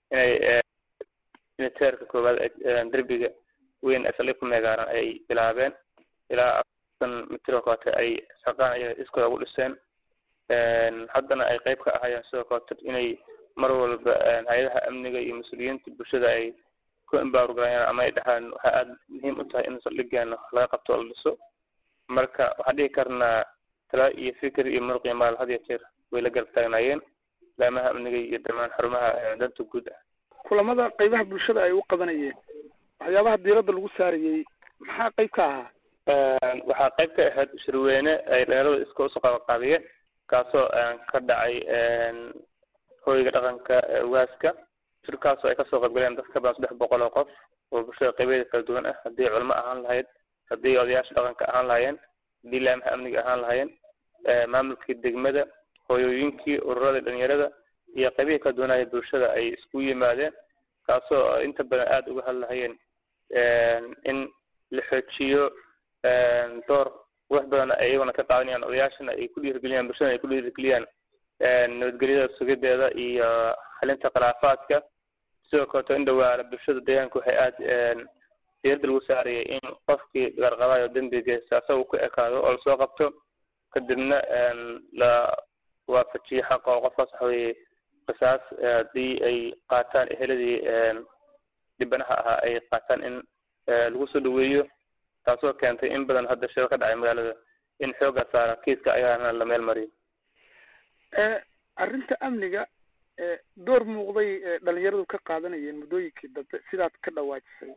inay teerka koowaad derbiga weyn ee saldhig ku meegaaran ay bilaabeen ilaa 50 mitir oo koote ay shaqaan ay iskooda ugu dhiseen haddana ay qayb ka ahayeen sidoo koote inay mar walba hay-adaha amniga iyo mas-uuliyiinta bulshada ay ku embaargarayaan ama ay dhahaan waxaa aada muhiim u tahay in saldhiggeena laga qabto oo la dhiso marka waxaan dhihi karnaa talaa iyo fikir iyo muruq iyo maal had iyo jeer way la garab taagnaayeen laamaha amniga iyo dhammaan xarumaha danta guud ah kulamada qaybaha bulshada ay u qabanayeen waxyaabaha diiradda lagu saarayay maxaa qayb ka ahaa waxaa qayb ka ahayd shirweyne ay dhalinyarada iska usoo qabanqaabiyeen kaasoo ka dhacay hoyga dhaqanka ugaaska shirkaasoo ay kasoo qaybgaleen dad ka badan 300 oo qof oo bulshada qaybeeda kala duwan ah haddii culimo ahaan lahayd haddii odayaasha dhaqanka ahaan lahaayeen hadii laamaha amniga ahaan lahaayeen maamulkii degmada hooyooyinkii ururada dhalinyarada iyo qaybihii ka doonaya bulshada ay isku yimaadeen kaasoo inta badan aada uga hadlahayeen in la xoojiyo door wax badan ayaguna ka qaadanayaan odayaashana ay ku dhiirigeliyaan bulshada ay ku dhiirigeliyaan nabadgelyada sugideeda iyo xalinta khilaafaadka sidoo kaleto in dhawaala bulshada deegaanka waxay aada diirada lagu saarayay in qofkii garqabayo dembigiisa asaga ku ekaado oo lasoo qabto kadibna la waafajiyo xaqa oo qofkaas waxa weeye qisaas haddii ay qaataan eheladii dhibanaha ahaa ay qaataan in lagu soo dhaweeyo taasoo keentay in badan hadda shil ka dhacay magaalada in xooga saara kiiska ayaana la meel mariyo arrinta amniga door muuqday dhalinyaradu ka qaadanayeen muddooyinkii dambe sidaad ka dhawaajisay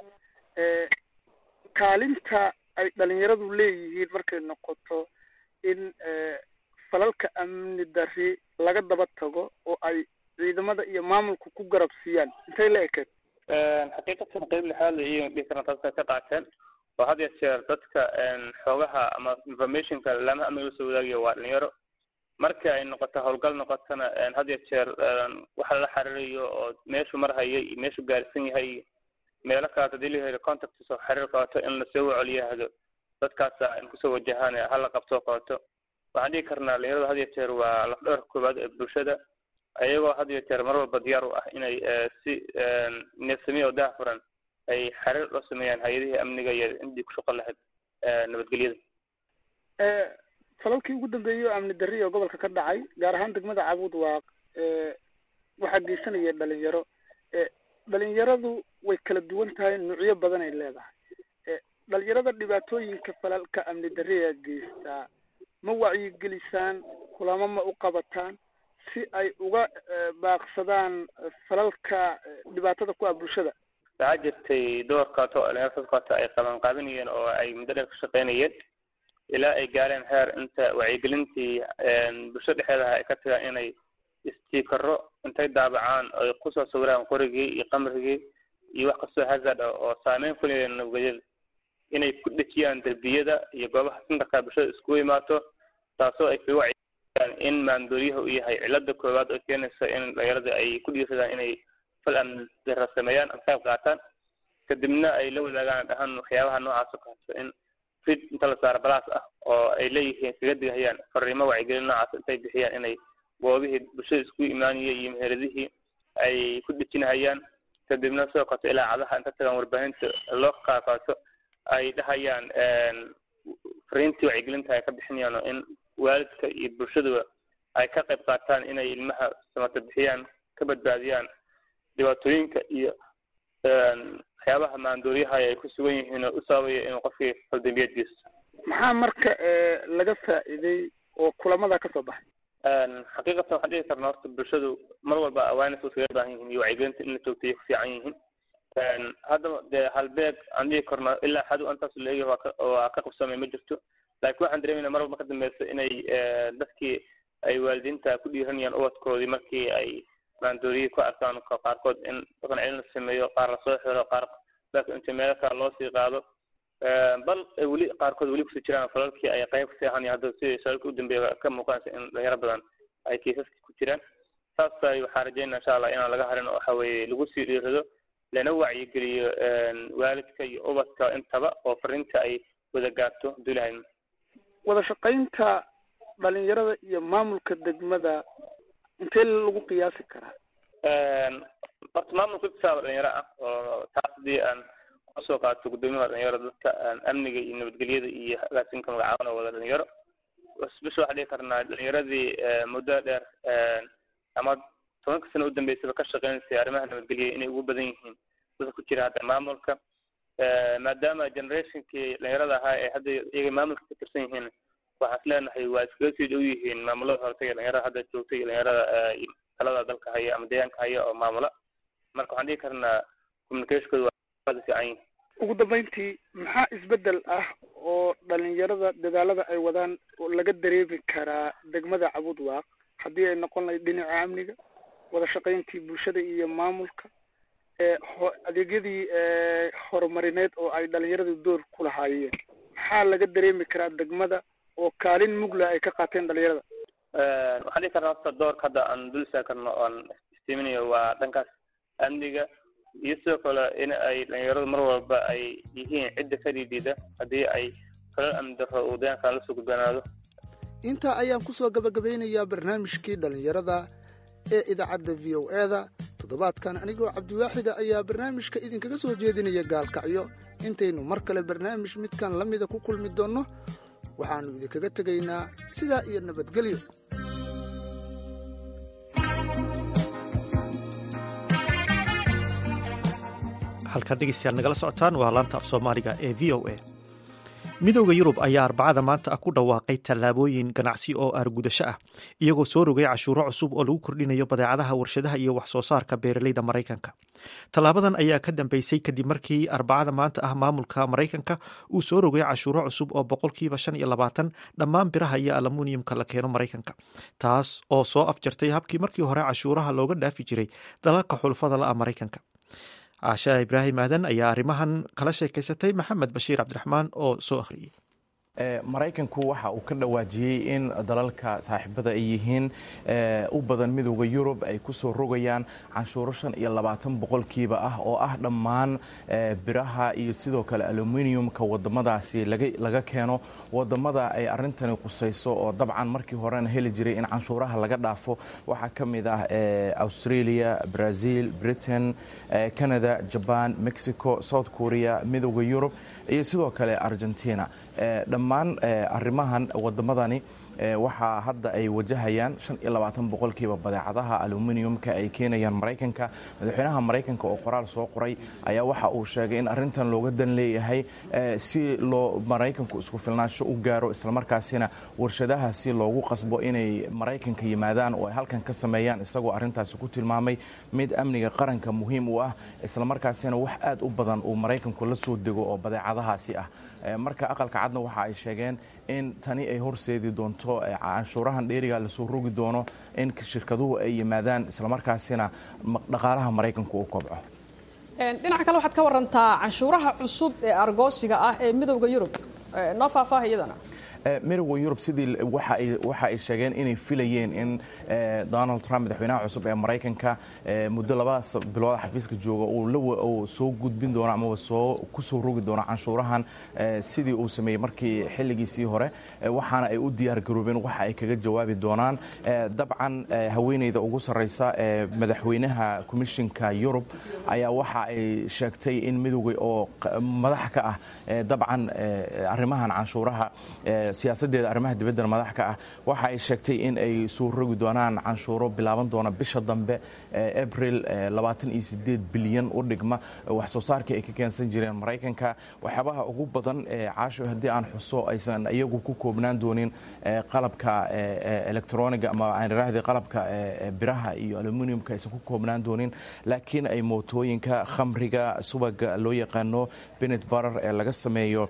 kaalinta ay dhalinyaradu leeyihiin markay noqoto in falalka amni dari laga daba tago oo ay ciidamada iyo maamulku ku garabsiiyaan intay la ekeed xaqiiqatan qayb lixaad iyo dhihi karna dadka ka qaateen oo had iyo jeer dadka xoogaha ama informationka laamaha amniga lasoo wadaagayo waa dhalinyaro marka ay noqoto howlgal noqotona had iyo jeer waxa la xiriirayo oo meeshu marhaya iyo meeshu gaarsan yahay meelo kaleeto hadii la helo contacts oo xiriir qabato in lasoo wacoliyaahdo dadkaasa in kusoo wajahaan hala qabtoo qabato waxaan dhihi karnaa dhalinyarada had iyo jeer waa lafdhabarka koowaad ee bulshada ayagoo had iyo jeer mar walba diyaar u ah inay si neefsamiya oo daahfuran ay xiriir loo sameeyaan hay-adihii amniga iyo intii ku shaqo lahayd nabadgelyada falalkii ugu dambeeyay oo amni darri oo gobolka ka dhacay gaar ahaan degmada Cabuud Waaq waxaa geysanaya dhalinyaro dhalinyaradu way kala duwan tahay nuucyo badan ay leedahay dhalinyarada dhibaatooyinka falalka amni darri ee geysta ma wacyigelisaan kulamo ma u qabataan si ay uga baaqsadaan falalka dhibaatada ku ah bulshada waxaa jirtay doorkaato dhalinyarada ay qabanqaabinayeen oo ay muddo dheer ka shaqeynayeen ilaa ay gaareen heer inta wacyigelintii bulshada dhexdeedaha ay ka tagaan inay istiikaro intay daabacaan ay kusoo sawiraan qorigii iyo qamrigii iyo wax kastoo hazard oo saameyn ku leeyahay nabadgelyada inay ku dhejiyaan derbiyada iyo goobaha sindarka bulshada isku imaato taasoo ay kaga wacyigeliyaan in maandooriyaha uu yahay cilada koowaad oo keenaysa in dhalinyarada ay ku dhiiradaan inay fal amni darro sameeyaan ama qayb qaataan kadibna ay la wadaagaan dhahan waxyaabaha noocaas oo kaleeto in fid inta la saaro balaas ah oo ay leeyihiin kaga digahayaan fariimo wacyigelin noocaas intay bixiyaan inay goobihii bulshada isku imaanayay iyo meheladihii ay ku dhejinahayaan kadibna sidoo kaleto ilaacadaha inta tagaan warbaahinta loo qaaqaato ay dhahayaan fariintii wacyigelinta ay ka bixinayaan oo in waalidka iyo bulshaduba ay ka qayb qaataan inay ilmaha samata bixiyaan ka badbaadiyaan dhibaatooyinka iyo waxyaabaha maandooriyaha ay ku sugan yihiin oo u sababaya inuu qofkii faldambiyeed geysto maxaa marka laga faa'iiday oo kulamada ka soo baxay xaqiiqatan waxaan dhihi karnaa horta bulshadu mar walba awareness uskaga baahan yihiin iyo wacyigelinta in la joogtay ku fiican yihiin haddaba dee halbeeg aan dhihi karno ilaa xadu intaas leegi waa ka qabsoomay ma jirto laakiin waxaan dareemayna mar walba ka dambeysa inay dadkii ay waalidiinta ku dhiiranayaan ubadkoodii markii ay maandooriyi ku arkaan qaarkood in dhaqan celin la sameeyo qaar lasoo xiro qaar dadka inta meelo kale loo sii qaado bal weli qaarkood weli kusii jiraan falalkii ay qayb kasii ahaanaya hadda si shaalka u dambeeya ka muuqanaysa in dhalinyaro badan ay kiisaska ku jiraan saas ay waxaan rajeynaa insha allah inaan laga harin oo waxa weeye lagu sii dhiirado lana wacyigeliyo waalidka iyo ubadka intaba oo fariinta ay wada gaarto duulahayn wada shaqaynta dhalinyarada iyo maamulka degmada intee lagu qiyaasi karaa horta maamulka isaaba dhalinyaro ah oo taas hadii aan kusoo qaato guddoomiyaha dhalinyarada dadka amniga iyo nabadgelyada iyo agaasinka magacaabana wada dhalinyaro bisha waxaa dhihi karnaa dhalinyaradii muddo dheer ama 10 sano u dambeysaba ka shaqeynaysay arrimaha nabadgelyada inay ugu badan yihiin dadka ku jira hadda maamulka maadaama generationkii dhalinyarada ahaa ee hadda iyaga maamulka ka tirsan yihiin waxaan isleenahay waa iskaga sii dhow yihiin maamulada horta iyo dhalinyarada hadda joogtay iyo dhalinyarada talada dalka haya ama deegaanka haya oo maamula marka waxaan dhihi karnaa communicationkooda waa fiican yihiin ugu dambeyntii maxaa isbedel ah oo dhalinyarada dadaalada ay wadaan oo laga dareemi karaa degmada Cabuud Waaq haddii ay noqon lahayd dhinaca amniga wada shaqayntii bulshada iyo maamulka adeegyadii horumarineed oo ay dhalinyaradu door ku lahaayeen maxaa laga dareemi karaa degmada oo kaalin mugla ay ka qaateen dhalinyarada? waxaan dhihi karnaa horta doorka hadda aan dul istaagi karno oon istiiminayo waa dhankaas amniga iyo sidoo kale in ay dhalinyaradu mar walba ay yihiin cidda ka dhiidhiida haddii ay falal amni darro uu deegaankan lasoo gudbanaado. intaa ayaan ku soo gabagabeynayaa barnaamijkii dhallinyarada ee idaacadda v o e da toddobaadkan anigoo cabdiwaaxida ayaa barnaamijka idinkaga soo jeedinaya gaalkacyo. intaynu mar kale barnaamij midkan la mida ku kulmi doonno waxaannu idinkaga tegaynaa sidaa iyo nabadgelyo. halkan dhegeystayaal nagala socotaan waa laanta af soomaaliga ee v o a. midowda yurub ayaa arbacada maanta ku dhawaaqay tallaabooyin ganacsi oo aargudasho ah iyagoo soo rogay cashuuro cusub oo lagu kordhinayo badeecadaha warshadaha iyo wax soo saarka beeraleyda maraykanka. tallaabadan ayaa ka dambeysay kadib markii arbacada maanta maamulka maraykanka uu soo rogay cashuuro cusub oo boqolkiiba 25 dhammaan biraha iyo aluminiyumka la keeno maraykanka, taas oo soo afjartay habkii markii hore cashuuraha looga dhaafi jiray dalalka xulfada la'a maraykanka. caasha ibraahim aadan ayaa arrimahan kala sheekaysatay maxamed bashiir cabdiraxmaan oo soo akhriyey. maraykanku waxa uu ka dhawaajiyey in dalalka saaxiibada ay yihiin u badan midowda yurub ay ku soo rogayaan canshuuro 25% ah oo ah dhammaan biraha iyo sidoo kale aluminiyumka wadamadaasi laga keeno wadamada ay arintani qusayso oo dabcan markii horena heli jiray in canshuuraha laga dhaafo waxaa ka mid ah Australia, Brazil, Britain, Canada, Japan, Mexico, South Korea, midowda yurub iyo sidoo kale Argentina. dhammaan arrimahan wadamadani waxaa hadda ay wajahayaan 25% badeecadaha aluminiyumka ay keenayaan maraykanka. madaxweynaha maraykanka oo qoraal soo qoray ayaa waxa uu sheegay in arrintan looga dan leeyahay si loo maraykanku isku filnaansho u gaaro islamarkaasina warshadaha si loogu qasbo inay maraykanka yimaadaan oo ay halkan ka sameeyaan, isagoo arrintaasi ku tilmaamay mid amniga qaranka muhiim u ah islamarkaasina wax aad u badan uu maraykanku la soo dego oo badeecadahaasi ah. marka aqalka cadna waxa ay sheegeen in tani ay horseedi doonto canshuurahan dheeriga la soo rogi doono in shirkaduhu ay yimaadaan islamarkaasina dhaqaalaha maraykanku uu kobco. dhinaca kale waxaad ka warantaa canshuuraha cusub ee argoosiga ah ee midowda yurub noo faahfaahiyadana. midowda yurub sidii waxa ay sheegeen inay filayeen in Donald Trump madaxweynaha cusub ee maraykanka muddo 2 bilood xafiiska jooga uu soo gudbin doono ama ku soo rogi doono canshuurahan sidii uu sameeyay markii xilligiisii hore, waxaana ay u diyaar garoobeen waxa ay kaga jawaabi doonaan. dabcan haweeneyda ugu sareysa ee madaxweynaha komishinka Yurub ayaa waxa ay sheegtay in midowga oo madax ka ah dabcan arrimahan canshuuraha siyaasadeeda arrimaha dibadda madax ka ah waxa ay sheegtay in ay soo rogi doonaan canshuuro bilaaban doona bisha dambe April 28 bilyan u dhigma wax soo saarkii ay ka keensan jireen maraykanka. waxyaabaha ugu badan caasho haddii aan xuso aysan iyagu ku koobnaan doonin qalabka electroniga ama aan raahday qalabka biraha iyo aluminiyumka aysan ku koobnaan doonin, laakiin ay mootooyinka, khamriga, subaga loo yaqaano peanut butter ee laga sameeyo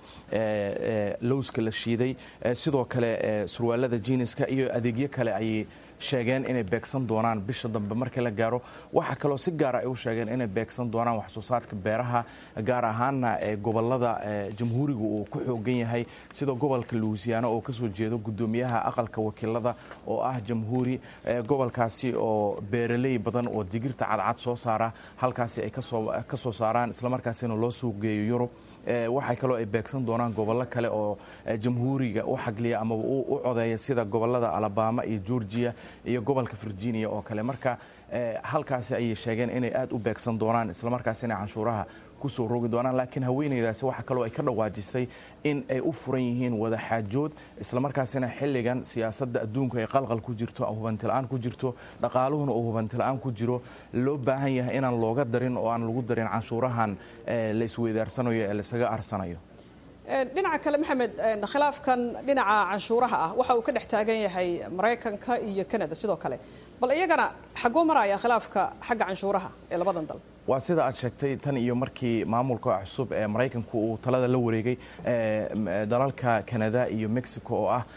lowska la shiiday, sidoo kale surwaalada jeaniska iyo adeegyo kale ay sheegeen inay beegsan doonaan bisha dambe markii la gaaro. waxa kaloo si gaar ah ay u sheegeen inay beegsan doonaan wax soo saarka beeraha, gaar ahaanna gobolada jamhuuriga uu ku xoogan yahay sida gobolka Louisiana oo ka soo jeedo gudoomiyaha aqalka wakiilada oo ah jamhuuri. gobolkaasi oo beeraley badan oo digirta cadcad soo saara halkaasi ay ka soo saaraan islamarkaasina loo suuq geeyo Yurub. waxay kaloo ay beegsan doonaan gobollo kale oo jamhuuriga u xagliya ama u codeeya sida gobolada Alabama iyo Georgia iyo gobolka Virginia oo kale. marka halkaasi ay sheegeen inay aad u beegsan doonaan islamarkaasina canshuuraha ku soo rogi doonaan. laakiin haweeneydaasi waxa kaloo ay ka dhawaajisay in ay u furan yihiin wada xaajood islamarkaasina xilligan siyaasadda adduunka ay qalqal ku jirto, hubanti la'aan ku jirto, dhaqaaluhuna uu hubanti la'aan ku jiro, loo baahan yahay inaan looga darin oo aan lagu darin canshuurahan la isweydaarsanayo ee la isaga arsanayo. dhinaca kale maxamed, khilaafkan dhinaca canshuuraha ah waxa uu ka dhex taagan yahay maraykanka iyo Canada sidoo kale, bal iyagana xagoo maraya khilaafka xagga canshuuraha ee labadan dal. waa sida aad sheegtay tan iyo markii maamulka cusub ee maraykanku uu talada la wareegay dalalka Canada iyo Mexico oo ah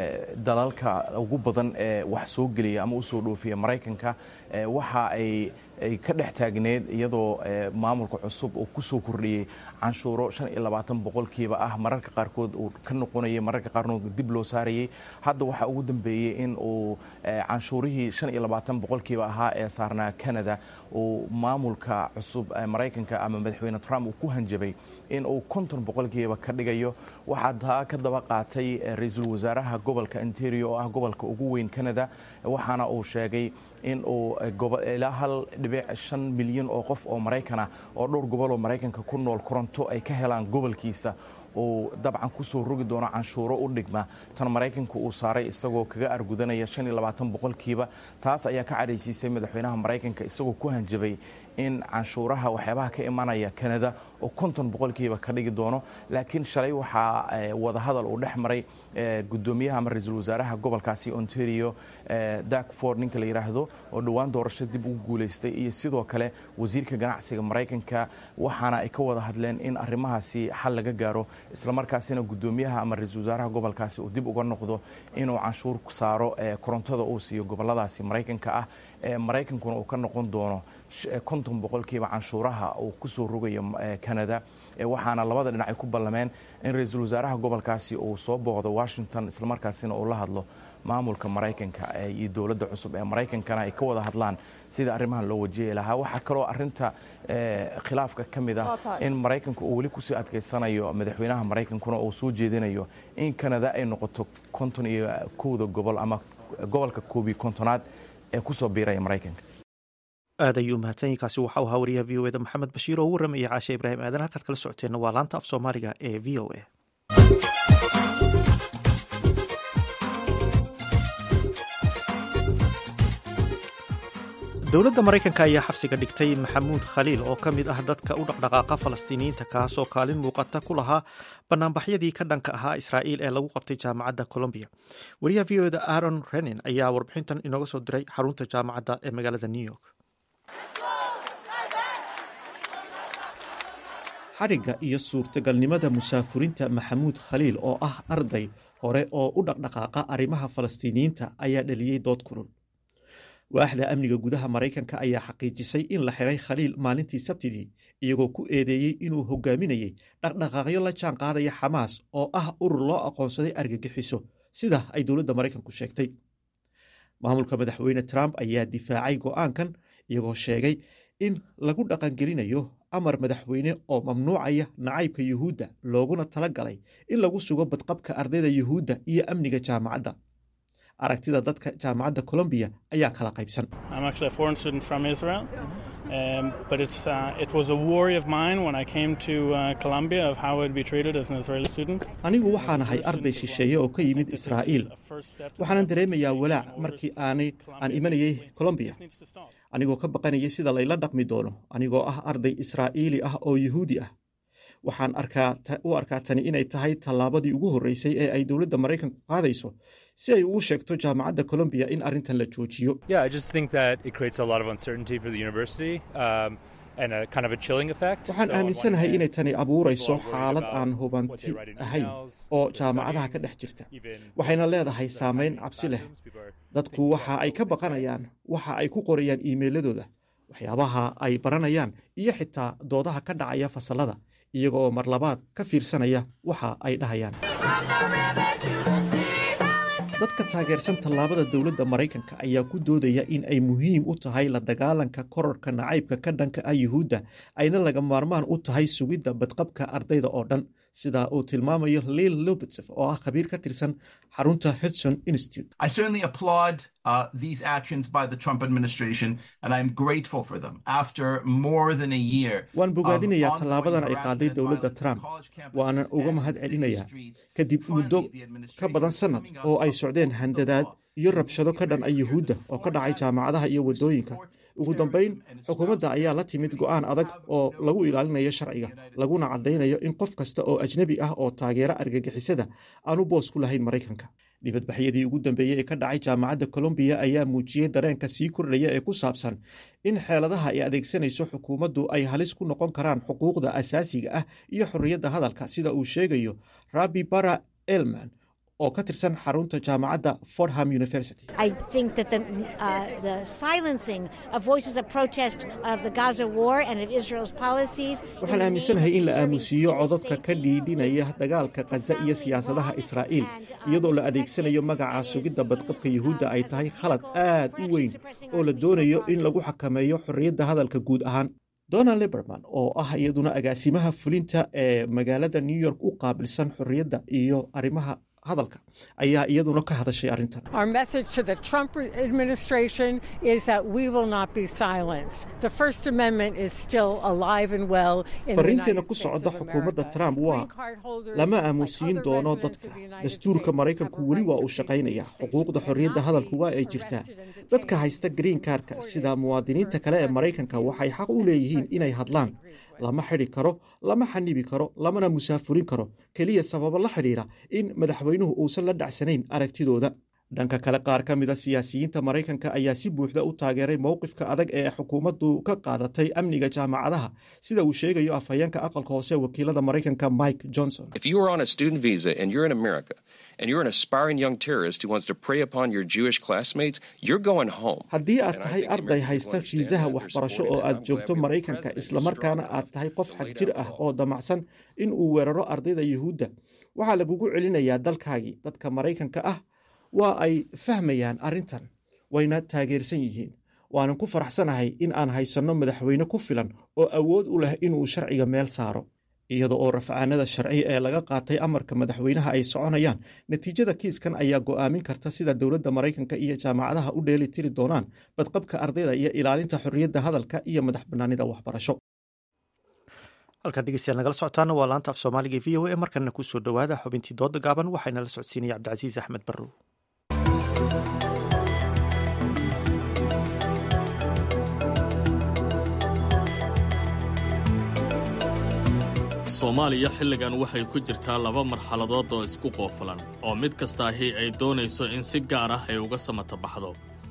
dalalka ugu badan ee wax soo geliya ama u soo dhoofiya maraykanka waxa ay ay ka dhex taagneed iyadoo maamulka cusub uu ku soo kordhiyey canshuuro 25 boqolkiiba ah mararka qaarkood uu ka noqonayay mararka qaarkood dib loo saarayay hadda waxaa ugu dambeeyey in uu canshuurihii 25 boqolkiiba ahaa ee saarnaa Canada uu maamulka cusub ee Mareykanka ama madaxweyne Trump uu ku hanjabay in uu 50 boqolkiiba ka dhigayo waxaa taa ka daba qaatay ra'iisul wasaaraha gobolka Ontario oo ah gobolka ugu weyn Canada waxaana uu sheegay in uu ilaa 1.5 milyan oo qof oo Mareykan ah oo dhowr gobol oo Mareykanka ku nool koronto ay ka helaan gobolkiisa oo dabcan ku soo rogi doono canshuuro u dhigma tan Mareykanku uu saaray isagoo kaga argudanaya 25 boqolkiiba taas ayaa ka cadhaysiisay madaxweynaha Mareykanka isagoo ku hanjabay in canshuuraha waxyaabaha ka imanaya Canada oo 50 boqolkiiba ka dhigi doono laakiin shalay waxaa wada hadal uu dhex maray gudoomiyaha ama ra'iisul wasaaraha gobolkaasi Ontario Doug Ford ninka la yiraahdo oo dhawaan doorasho dib ugu guuleystay iyo sidoo kale wasiirka ganacsiga Mareykanka waxaana ay ka wada hadleen in arrimahaasi xal laga gaaro isla markaasina gudoomiyaha ama ra'iisul wasaaraha gobolkaasi uu dib uga noqdo inuu canshuur ku saaro korontada uu siiyo goboladaasi Mareykanka ah Mareykankuna uu ka noqon doono 50 boqolkiiba canshuuraha uu ku soo rogayo Canada waxaana labada dhinac ay ku ballameen in ra'iisul wasaaraha gobolkaasi uu soo booqdo Washington isla markaasina uu la hadlo maamulka Mareykanka iyo dawladda cusub ee Mareykankana ay ka wada hadlaan sida arrimahan loo wajihi lahaa waxa kale oo arrinta khilaafka kamid ah in Mareykanku uu wali ku sii adkeysanayo madaxweynaha Mareykankuna uu soo jeedinayo in Canada ay noqoto 51 gobol ama gobolka 51aad ee ku soo biiraya Mareykanka aad ayuu mahadsanyahay kaasi waxa uu hawriya VOA Maxamed Bashiir oo warramaya Caashe Ibraahim aadan halkaad kala socoteena waa laanta af Soomaaliga ee VOA dowladda Mareykanka ayaa xabsiga dhigtay Maxamuud Khaliil oo ka mid ah dadka u dhaqdhaqaaqa Falastiiniyiinta kaasoo kaalin muuqata ku lahaa banaanbaxyadii ka dhanka ahaa Israa'iil ee lagu qabtay jaamacadda Columbia wariyaha VOA Aaron Renin ayaa warbixintan inooga soo diray xarunta jaamacadda ee magaalada New York xariga iyo suurtagalnimada musaafurinta Maxamuud Khaliil oo ah arday hore oo u dhaqdhaqaaqa arrimaha Falastiiniyiinta ayaa dhaliyay dood kulul waaxda amniga gudaha Mareykanka ayaa xaqiijisay in la xiray Khaliil maalintii Sabtidii iyagoo ku eedeeyay inuu hogaaminayay dhaqdhaqaaqyo la jaan qaadaya Xamaas oo ah urur loo aqoonsaday argagixiso sida ay dowladda Mareykanku sheegtay maamulka madaxweyne Trump ayaa difaacay go'aankan iyagoo sheegay in lagu dhaqangelinayo amar madaxweyne oo mamnuucaya nacaybka Yuhuudda looguna talagalay in lagu sugo badqabka ardayda Yuhuudda iyo amniga jaamacadda aragtida dadka jaamacadda Columbia ayaa kala qaybsan but it was a worry of mine when I came to Columbia of how I'd be treated as an Israeli student. Anigu waxaan ahay arday shisheeye oo ka yimid Israa'iil. Waxaan dareemayaa walaac markii aan imanayay Columbia. Anigoo ka baqanayay sida layla dhaqmi doono, anigoo ah arday Israa'iili ah oo Yuhuudi ah. Waxaan u arkaa tani inay tahay tallaabadii ugu horreysay ee ay dowladda Mareykanku qaadayso si ay ugu sheegto jaamacadda Columbia in arrintan la joojiyo. Yeah, I just think that it creates a lot of uncertainty for the university and a kind of a chilling effect. Waxaan aaminsanahay inay tani abuurayso xaalad aan hubanti ahayn oo jaamacadaha ka dhex jirta. Waxayna leedahay saameyn cabsi leh. Dadku waxa ay ka baqanayaan waxa ay ku qorayaan iimayladooda, waxyaabaha ay baranayaan iyo xitaa doodaha ka dhacaya fasalada iyaga oo mar labaad ka fiirsanaya waxa ay dhahayaan. dadka taageersan tallaabada dowladda Mareykanka ayaa ku doodaya in ay muhiim u tahay la dagaalanka kororka nacaybka ka dhanka ah Yuhuudda ayna laga maarmaan u tahay sugidda badqabka ardayda oo dhan sida uu tilmaamayo Lil Lubitsev oo ah khabiir ka tirsan xarunta Hudson Institute. I certainly applaud these actions by the Trump administration and I'm grateful for them. After more than a year. Waan bogaadinayaa tallaabadan ay qaaday dowladda Trump. Waana uga mahad celinayaa kadib muddo ka badan sanad oo ay socdeen handadaad iyo rabshado ka dhan ah Yuhuudda oo ka dhacay jaamacadaha iyo wadooyinka. ugu dambeyn xukuumadda ayaa la timid go'aan adag oo lagu ilaalinayo sharciga laguna cadeynayo in qof kasta oo ajnabi ah oo taageera argagixisada aanu boos ku lahayn Mareykanka. dibadbaxyadii ugu dambeeyay ee ka dhacay jaamacadda Columbia ayaa muujiyay dareenka sii kordhaya ee ku saabsan in xeeladaha ay adeegsanayso xukuumaddu ay halis ku noqon karaan xuquuqda asaasiga ah iyo xorriyadda hadalka sida uu sheegayo Rabbi Bara Elman oo ka tirsan xarunta jaamacadda Fordham University. I think that the silencing of voices of protest of the Gaza war and of Israel's policies. Waxaan aaminsanahay in la aamusiyo codadka ka dhiidhinaya dagaalka Gaza iyo siyaasadaha Israa'iil iyadoo la adeegsanayo magaca sugidda badqabka Yuhuudda ay tahay khalad aad u weyn oo la doonayo in lagu xakameeyo xorriyadda hadalka guud ahaan. Donald Lieberman oo ah iyaduna agaasimaha fulinta ee magaalada New York u qaabilsan xorriyadda iyo arrimaha hadalka ayaa iyaduna ka hadashay arrintan. Our message to the Trump administration is that we will not be silenced. The First Amendment is still alive and well in the United States of America. Fariinteena ku socda xukuumadda Trump waa lama aamusiin doono dadka. Dastuurka Maraykanku weli waa uu shaqaynaya. Xuquuqda xorriyadda hadalku waa ay jirtaa. Dadka haysta green cardka sida muwaadiniinta kale ee Maraykanka waxay xaq u leeyihiin inay hadlaan. Lama xidhi karo, lama xanibi karo, lamana musaafurin karo. Kaliya sababo la xiriira in madaxweynuhu uusan la dhacsanayn aragtidooda. Dhanka kale qaar ka mid ah siyaasiyiinta Maraykanka ayaa si buuxda u taageeray mowqifka adag ee xukuumaddu ka qaadatay amniga jaamacadaha sida uu sheegayo afhayeenka aqalka hoose wakiilada Maraykanka Mike Johnson. If you are on a student visa and you're in America and you're an aspiring young terrorist who wants to prey upon your Jewish classmates, you're going home. Haddii aad tahay arday haysta fiisaha waxbarasho oo aad joogto Maraykanka isla markaana aad tahay qof xag jir ah oo damacsan in uu weeraro ardayda Yuhuudda, waxaa lagugu celinayaa dalkaagii. Dadka Maraykanka ah waa ay fahmayaan arrintan wayna taageersan yihiin. Waanan ku faraxsanahay in aan haysanno madaxweyne ku filan oo awood u leh inuu sharciga meel saaro. Iyada oo rafcaanada sharci ee laga qaatay amarka madaxweynaha ay soconayaan, natiijada kiiskan ayaa go'aamin karta sida dowladda Maraykanka iyo jaamacadaha u dheeli tiri doonaan badqabka ardayda iyo ilaalinta xorriyadda hadalka iyo madaxbannaanida waxbarasho. halkan dhegeystayaal nagala socotaana waa laanta af Soomaaliga VOA markana ku soo dhawaada xubintii dooda gaaban waxayna la socodsiinaya Cabdicasiis Axmed Barrow. Soomaaliya xilligan waxay ku jirtaa laba marxaladood oo isku qoofalan oo mid kasta ahi ay doonayso in si gaar ah ay uga samata baxdo.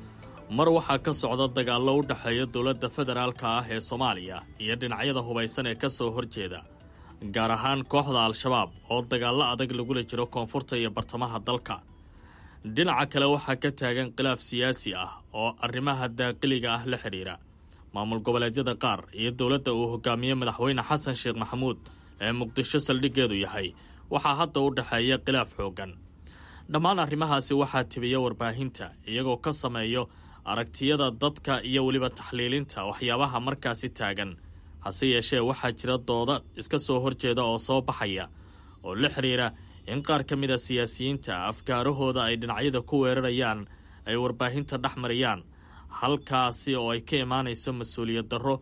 Mar waxaa ka socda dagaallo u dhaxeeya dowladda federaalka ah ee Soomaaliya iyo dhinacyada hubaysan ee ka soo horjeeda, gaar ahaan kooxda Al-Shabaab oo dagaallo adag lagula jiro koonfurta iyo bartamaha dalka. Dhinaca kale waxaa ka taagan khilaaf siyaasi ah oo arrimaha daaqiliga ah la xidhiira. Maamul goboleedyada qaar iyo dowladda uu hogaamiye madaxweyne Xasan Sheekh Maxamuud ee Muqdisho saldhiggeedu yahay waxaa hadda u dhaxeeya khilaaf xooggan. Dhammaan arrimahaasi waxaa tibiya warbaahinta iyagoo ka sameeyo aragtiyada dadka iyo weliba taxliilinta waxyaabaha markaasi taagan. Hase yeeshee waxaa jira dooda iska soo horjeeda oo soo baxaya oo la xiriira in qaar ka mid a siyaasiyiinta afkaarahooda ay dhinacyada ku weerarayaan ay warbaahinta dhex mariyaan, halkaasi oo ay ka imaanayso mas-uuliyad darro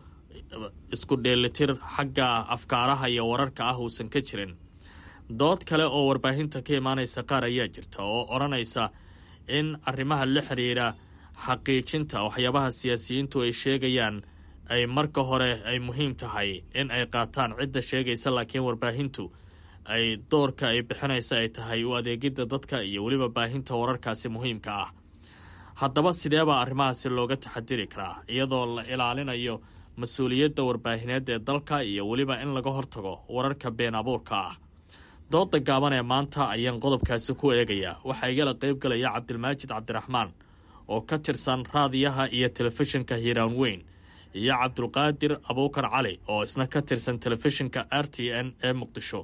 isku dheelitir xagga afkaaraha iyo wararka ah uusan ka jirin. Dood kale oo warbaahinta ka imaanaysa qaar ayaa jirta oo odhanaysa in arrimaha la xiriira xaqiijinta waxyaabaha siyaasiyiintu ay sheegayaan ay marka hore ay muhiim tahay in ay qaataan cidda sheegaysa, laakiin warbaahintu ay doorka ay bixinaysa ay tahay u adeegidda dadka iyo weliba baahinta wararkaasi muhiimka ah. Haddaba sidee baa arrimahaasi looga taxadiri karaa iyadoo la ilaalinayo mas-uuliyadda warbaahineed ee dalka iyo weliba in laga hortago wararka been abuurka ah? Dooda gaaban ee maanta ayaan qodobkaasi ku eegayaa. Waxaa igala qayb galaya Cabdilmaajid Cabdiraxmaan oo ka tirsan raadiyaha iyo telefishinka Hiiraan Weyn, iyo Cabdulqaadir Abuukar Cali oo isna ka tirsan telefishinka RTN ee Muqdisho.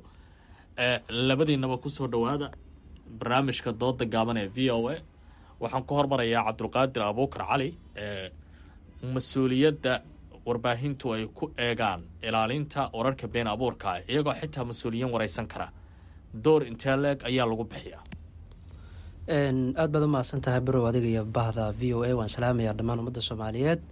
Labadiinaba ku soo dhawaada barnaamijka dooda gaaban ee VOA. waxaan ku hormarayaa Cabdulqaadir Abuukar Cali. Mas-uuliyadda warbaahintu ay ku eegaan ilaalinta wararka been abuurka iyagoo xitaa mas-uuliyiin waraysan kara, door intee leeg ayaa lagu bixiyaa? aad baad u mahadsan tahay Barrow, adiga iyo bahda VOA. waan salaamayaa dhammaan ummadda Soomaaliyeed.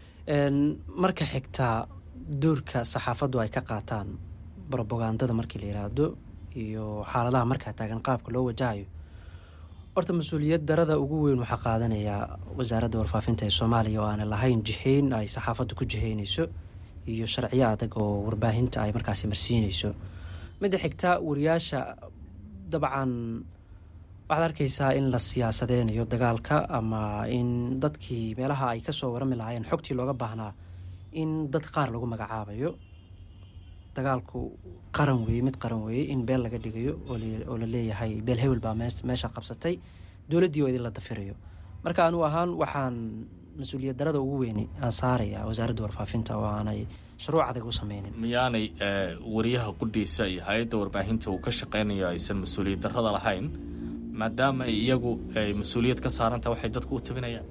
marka xigta doorka saxaafaddu ay ka qaataan propagandada markii la yiraahdo iyo xaaladaha markaa taagan qaabka loo wajahayo, horta mas-uuliyad darada ugu weyn waxaa qaadanayaa wasaaradda warfaafinta ee Soomaaliya oo aan lahayn jihayn ay saxaafaddu ku jihaynayso iyo sharciyo adag oo warbaahinta ay markaasi marsiinayso. midda xigta wariyaasha dabcan waxaad arkaysaa in la siyaasadeynayo dagaalka, ama in dadkii meelaha ay kasoo warami lahaayeen xogtii looga baahnaa in dad qaar lagu magacaabayo. dagaalku qaran weeye, mid qaran weeye, in beel laga dhigayo oo la leeyahay beel hebel baa meesha qabsatay, dowladdii oo idinla dafirayo. marka anu ahaan waxaan mas-uuliyad darada ugu weyni aan saaraya wasaaradda warfaafinta oo aanay shuruuc adag u sameynin. miyaanay wariyaha qudhiisa iyo hay-adda warbaahinta uu ka shaqeynayo aysan mas-uuliyad darada lahayn maadaama iyagu ay mas-uuliyad ka saarantaha waxay dadku u tabinayaan?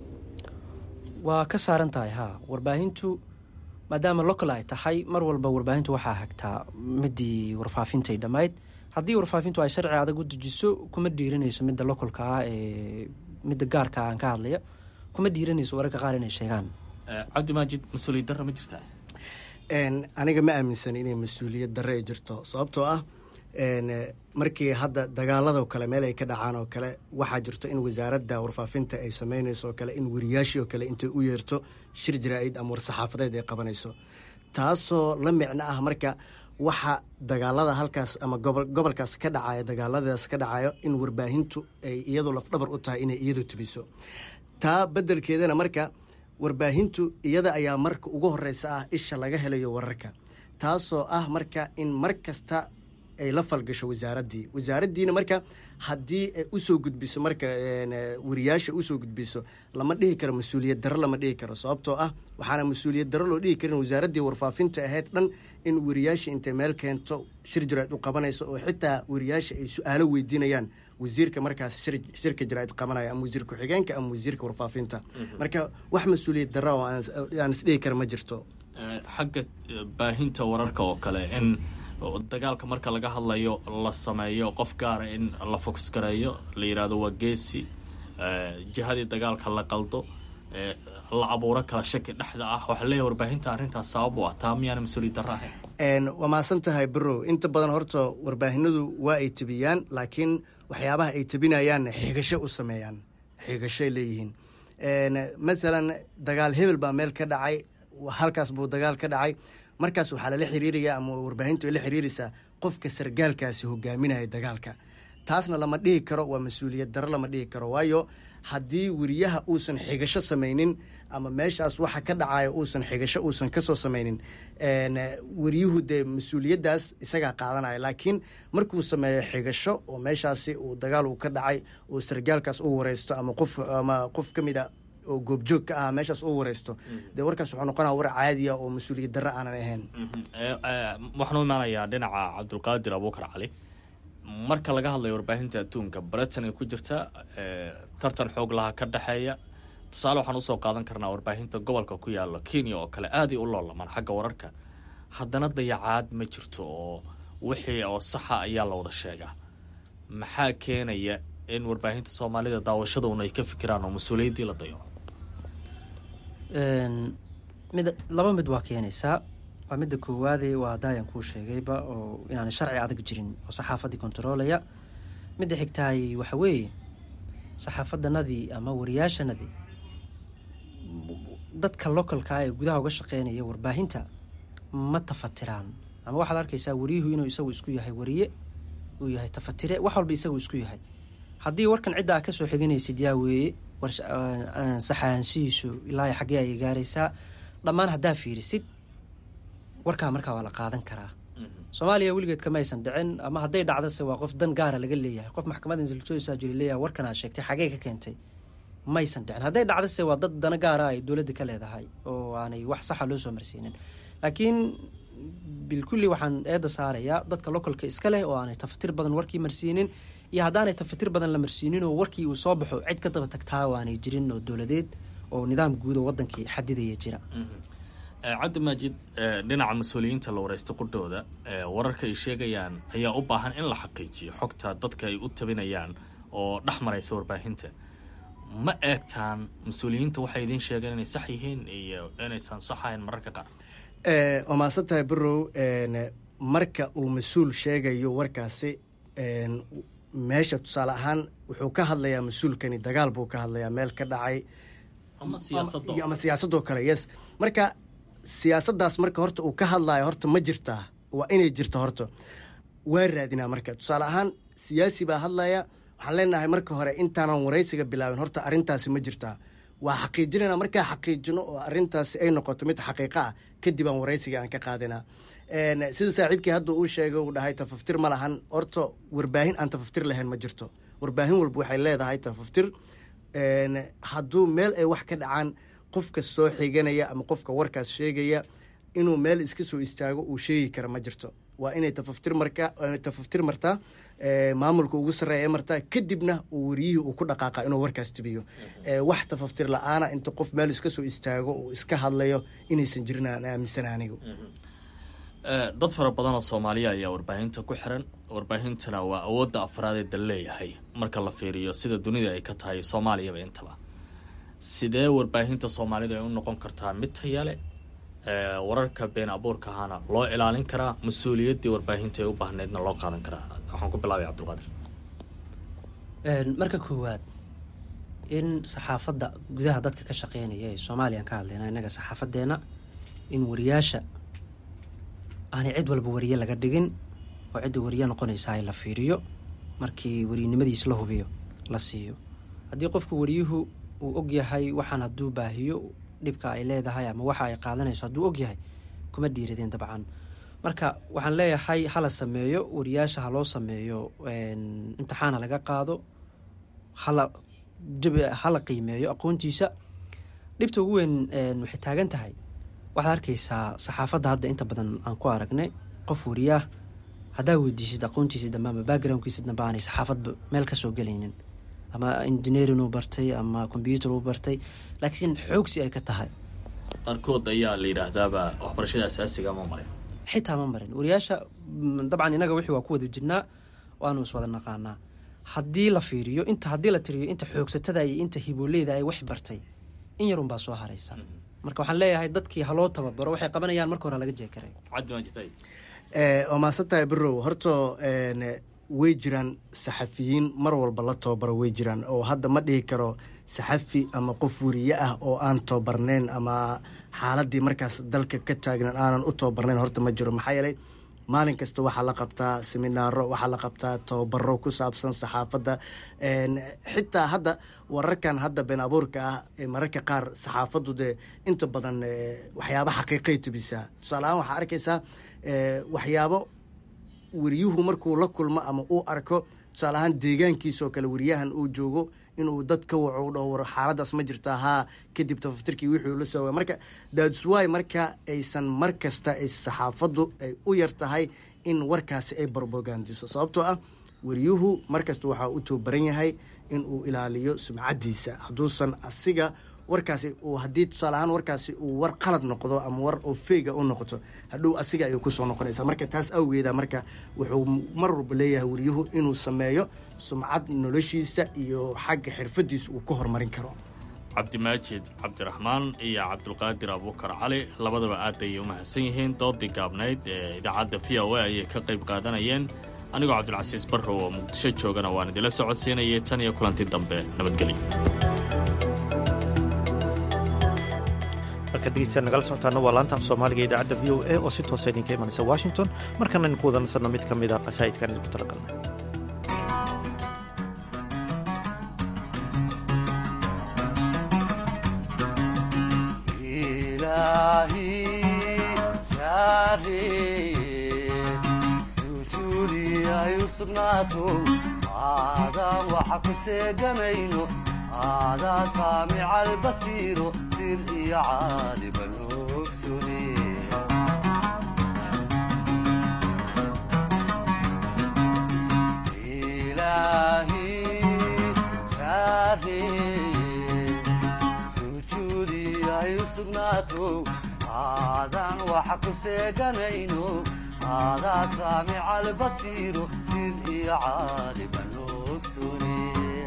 waa ka saaran tahay haa. warbaahintu maadaama local ay tahay, mar walba warbaahintu waxaa hagtaa midii warfaafintay dhammayd. haddii warfaafintu ay sharci adag u dejiso kuma dhiiranayso midda localka ah ee midda gaarka aan ka hadlaya, kuma dhiiranayso wararka qaar inay sheegaan. cabdimaajid, mas-uuliyad darra ma jirtaa? aniga ma aaminsan inay mas-uuliyad darre ay jirto, sababtoo ah markii hadda dagaaladoo kale meel ay ka dhacaan oo kale waxaa jirto in wasaaradda warfaafinta ay samaynayso oo kale in wariyaashii oo kale intay u yeerto shir jaraa'id ama war-saxaafadeed ay qabanayso, taasoo la micno ah marka waxa dagaalada halkaas ama gobolkaas ka dhacaya, dagaaladaas ka dhacayo in warbaahintu ay iyadu lafdhabar u tahay inay iyadu tubiso. taa beddelkeedana marka warbaahintu iyada ayaa marka ugu horeysa ah isha laga helayo wararka, taasoo ah marka in mar kasta ay la falgasho wasaaraddiina marka haddii ay usoo gudbiso marka wariyaasha usoo gudbiso lama dhihi karo mas-uuliyad darro, lama dhihi karo, sababtoo ah waxaana mas-uuliyad darro loo dhihi karin wasaaraddii warfaafinta ahayd dhan in wariyaasha intay meel keento shir jaraa'id u qabanayso oo xitaa wariyaasha ay su-aalo weydiinayaan wasiirka markaas shirka jaraa'id qabanaya ama wasiir ku-xigeenka ama wasiirka warfaafinta. marka wax mas-uuliyad darro oo aan isdhihi kara ma jirto. xagga baahinta wararka oo kale in dagaalka marka laga hadlayo la sameeyo qof gaara in la fokus gareeyo, la yidhaahdo waa geesi, jihadii dagaalka la qaldo, la abuuro kala shaki dhexda ah, waxaa leeyahay warbaahinta arrintaas sabab u ah. taa miyaana mas-uuliyad darro ahayn? waa mahadsan tahay birow. inta badan horta warbaahinadu waa ay tebiyaan, laakiin waxyaabaha ay tebinayaan xigasho u sameeyaan, xigashoay leeyihiin. maalan dagaal hebel baa meel ka dhacay, halkaas buu dagaal ka dhacay, markaas waxaa lala xiriiraya ama warbaahintu ay la xiriiraysaa qofka sargaalkaasi hogaaminaya dagaalka. taasna lama dhihi karo waa mas-uuliyad darro, lama dhihi karo, waayo haddii wariyaha uusan xigasho samaynin ama meeshaas waxa ka dhacaya uusan xigasho uusan kasoo samaynin, wariyuhu dee mas-uuliyaddaas isagaa qaadanaya. laakiin markuu sameeyo xigasho oo meeshaasi uu dagaal uu ka dhacay oo sargaalkaas u wareysto ama qof ka mid a oo goobjoog ka ah meeshaas u wareysto, dee warkaas wuxuu noqonaya war caadiya oo mas-uuliyad darro aanan ahayn. waxaan u imaanayaa dhinaca cabdulqaadir abuukar cali. marka laga hadlayo warbaahinta adduunka, Britain ay ku jirta tartan xoog laha ka dhexeeya. tusaale waxaan usoo qaadan karnaa warbaahinta gobolka ku yaalo Kenya oo kale aad ay u loolamaan xagga wararka, haddana dayacaad ma jirto oo wixii oo saxa ayaa la wada sheegaa. maxaa keenaya in warbaahinta soomaalida daawashaduna ay ka fikiraan oo mas-uuliyaddii la dayaco? laba mid waa keenaysaa. waa midda koowaade waa daayaan kuu sheegayba oo inaanay sharci adag jirin oo saxaafaddii kontaroolaya. midda xigtaay waxa weeye saxaafaddanadii ama wariyaashanadii dadka localkaa ee gudaha uga shaqeynaya warbaahinta ma tafatiraan, ama waxaad arkaysaa wariyuhu inuu isagu isku yahay wariye, uu yahay tafatire, wax walba isagu isku yahay. haddii warkan cidda a ka soo xiganaysid yaa weeye saxaanshihiisu ilaa xaggee ayay gaaraysaa, dhammaan haddaa fiirisid warkaa markaa waa la qaadan karaa. soomaaliya weligeed kamaysan dhicin, ama hadday dhacdase waa qof dan gaara laga leeyahay, qof maxkamadda insilsoosaa jiri leeyahay warkan aad sheegtay xagee ka keentay, maysan dhicin. hadday dhacdase waa dad dana gaara ay dowladda ka leedahay oo aanay wax saxa loo soo marsiinin. laakiin bilkulli waxaan eedda saarayaa dadka localka iska leh oo aanay tafatir badan warkii marsiinin, iyo haddaanay tafatir badan la marsiinin oo warkii uu soo baxo cid ka daba tagtaa oo aanay jirin oo dowladeed oo nidaam guud oo wadankii xadidaya jira. cabdimaajid, dhinaca mas-uuliyiinta la wareysta qudhooda, wararka ay sheegayaan ayaa u baahan in la xaqiijiyo xogta dadka ay u tabinayaan oo dhex maraysa warbaahinta. ma eegtaan mas-uuliyiinta waxay idiin sheegeen inay sax yihiin iyo inaysan sax ahayn mararka qaar? waa mahadsan tahay birow. marka uu mas-uul sheegayo warkaasi, meesha tusaale ahaan wuxuu ka hadlayaa mas-uulkani dagaal buu ka hadlayaa meel ka dhacay ama siyaasadoo kale. yes, marka siyaasaddaas marka horta uu ka hadlayo horta ma jirtaa, waa inay jirto horta, waa raadinaa. marka tusaale ahaan siyaasi baa hadlaya, waxaan leenahay marka hore intaanan waraysiga bilaabin horta arrintaasi ma jirtaa, waa xaqiijinayna. markaa xaqiijino oo arrintaasi ay noqoto mid xaqiiqa ah, kadib aan waraysiga aan ka qaadinaa. sida saaxiibkii hadda uu sheegay uu dhahay tafaftir ma lahan horta warbaahin aan tafaftir lahayn ma jirto warbaahin walba waxay leedahay tafaftir hadduu meel ay wax ka dhacaan qofka soo xiganaya ama qofka warkaas sheegaya inuu meel iska soo istaago uu sheegi kara ma jirto waa inay tafaftir martaa maamulka ugu sarreeya martaa kadibna uu wariyihii uu ku dhaqaaqa inuu warkaas tibiyo wax tafaftir la-aana inta qof meel iska soo istaago uu iska hadlayo inaysan jirin aan aaminsana anigu dad fara badan oo soomaaliya ayaa warbaahinta ku xiran warbaahintana waa awoodda afraad ee dal leeyahay marka la fiiriyo sida dunida ay ka tahay soomaaliyaba intaba sidee warbaahinta soomaalida ay u noqon kartaa mid tayale wararka been abuurka ahaana loo ilaalin karaa mas-uuliyaddii warbaahinta ay u baahneydna loo qaadan karaa waxaan ku bilaabay cabdulqaadir marka koowaad in saxaafadda gudaha dadka ka shaqeynaya ee soomaaliyan ka hadlayna innaga saxaafadeena in wariyaasha aanay cid walba wariye laga dhigin oo cidda wariye noqonaysaa la fiiriyo markii warinimadiis la hubiyo la siiyo haddii qofku wariyuhu uu ogyahay waxaan hadduu baahiyo dhibka ay leedahay ama waxa ay qaadanayso hadduu ogyahay kuma dhiiradeen dabcan marka waxaan leeyahay hala sameeyo wariyaasha ha loo sameeyo imtixaana laga qaado hala qiimeeyo aqoontiisa dhibta ugu weyn waxay taagan tahay waxaad arkaysaa saxaafadda hadda inta badan aan ku aragnay qof wariyaah haddaa weydiisid aqoontiisa dambe ama backgroundkiisa dambe aanay saxaafadba meel ka soo gelaynin ama engineering uu bartay ama combyuter uu bartay laakiin xoogsi ay ka tahay qaarkood ayaa la yidhaahdaaba waxbarashada asaasiga ma marin xitaa ma marin wariyaasha dabcan inaga wixii waa ku wada jirnaa waanu iswada naqaanaa haddii la fiiriyo haddii la tiriyo inta xoogsatada iyo inta hibooleyda ay wax bartay in yarunbaa soo haraysa marka waxaan leeyahay dadkii haloo tababaro waxay qabanayaan marka hore laga jeekaray oo maasantahay birow horta way jiraan saxafiyiin mar walba la tababaro way jiraan oo hadda ma dhihi karo saxafi ama qof wariye ah oo aan tababarnayn ama xaaladii markaas dalka ka taagnan aanan u tababarnayn horta ma jiro maxaa yeelay maalin kasta waxaa la qabtaa seminaaro waxaa la qabtaa tababaro ku saabsan saxaafadda xitaa hadda wararkan hadda been abuurka ah mararka qaar saxaafaddu dee inta badan waxyaaba xaqiiqay tubisaa tusaale ahaan waxaa arkaysaa waxyaabo wariyuhu markuu la kulmo ama uu arko tusaale ahaan deegaankiisoo kale wariyahan uu joogo inuu dad ka waco u dhaho war xaaladaas ma jirtaa haa kadib tafaftirkii wixii la soo marka dadswy marka aysan mar kasta ay saxaafaddu ay u yar tahay in warkaasi ay barbogandiso sababtoo ah wariyuhu markasta waxaa u tababaran yahay in uu ilaaliyo sumcaddiisa hadduusan asiga warkaasi uu haddii tusaale ahaan warkaasi uu war qalad noqdo ama war oo feega u noqoto hadhow asiga ayuu kusoo noqonaysaa marka taas awgeeda marka wuxuu mar walba leeyahay wariyuhu inuu sameeyo sumcad noloshiisa iyo xagga xirfadiisa uu ku horumarin karo cabdimaajid cabdiraxmaan iyo cabdulqaadir abuukar cali labadaba aad ayay u mahadsan yihiin doodii gaabnayd ee idaacadda v o a ayay ka qayb qaadanayeen anigoo cabdulcasiis barrow oo muqdisho joogana waan idinla socodsiinayay tan iyo kulanti dambe nabadgelyo markaad dhegeystayaal nagala socotaana waa laanta af soomaaliga idaacadda v o a oo si toosa idinka imanaysa washington markana idinku wada nasanno mid ka mid a qasaa'idkaan idinku talagalnay aadaan waxa ku seegamayno aadaa saamica albasiiro sir iyo caaliban ogsune ilaahi saareye sujuudi ay u sugnaato aadaan waxa ku seeganayno aadaa saamica albasiiro sir iyo caaliban ogsune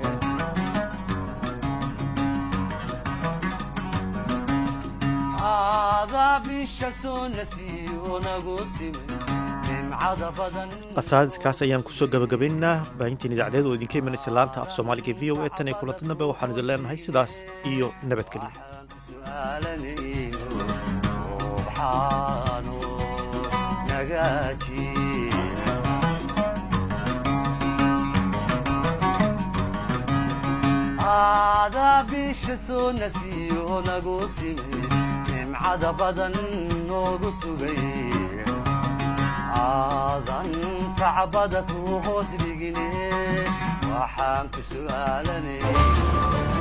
qasaadiskaas ayaan kusoo gabagabaynaynaa baahintiin idaacadeed oo idinka imanaysa laanta af soomaaliga v o a tan iyo kulanti dambe waxaan idin leenahay sidaas iyo nabadgelyo nimcada badan noogu sugay aadan sacbada ku hoos dhigine waxaan ku su'aalanay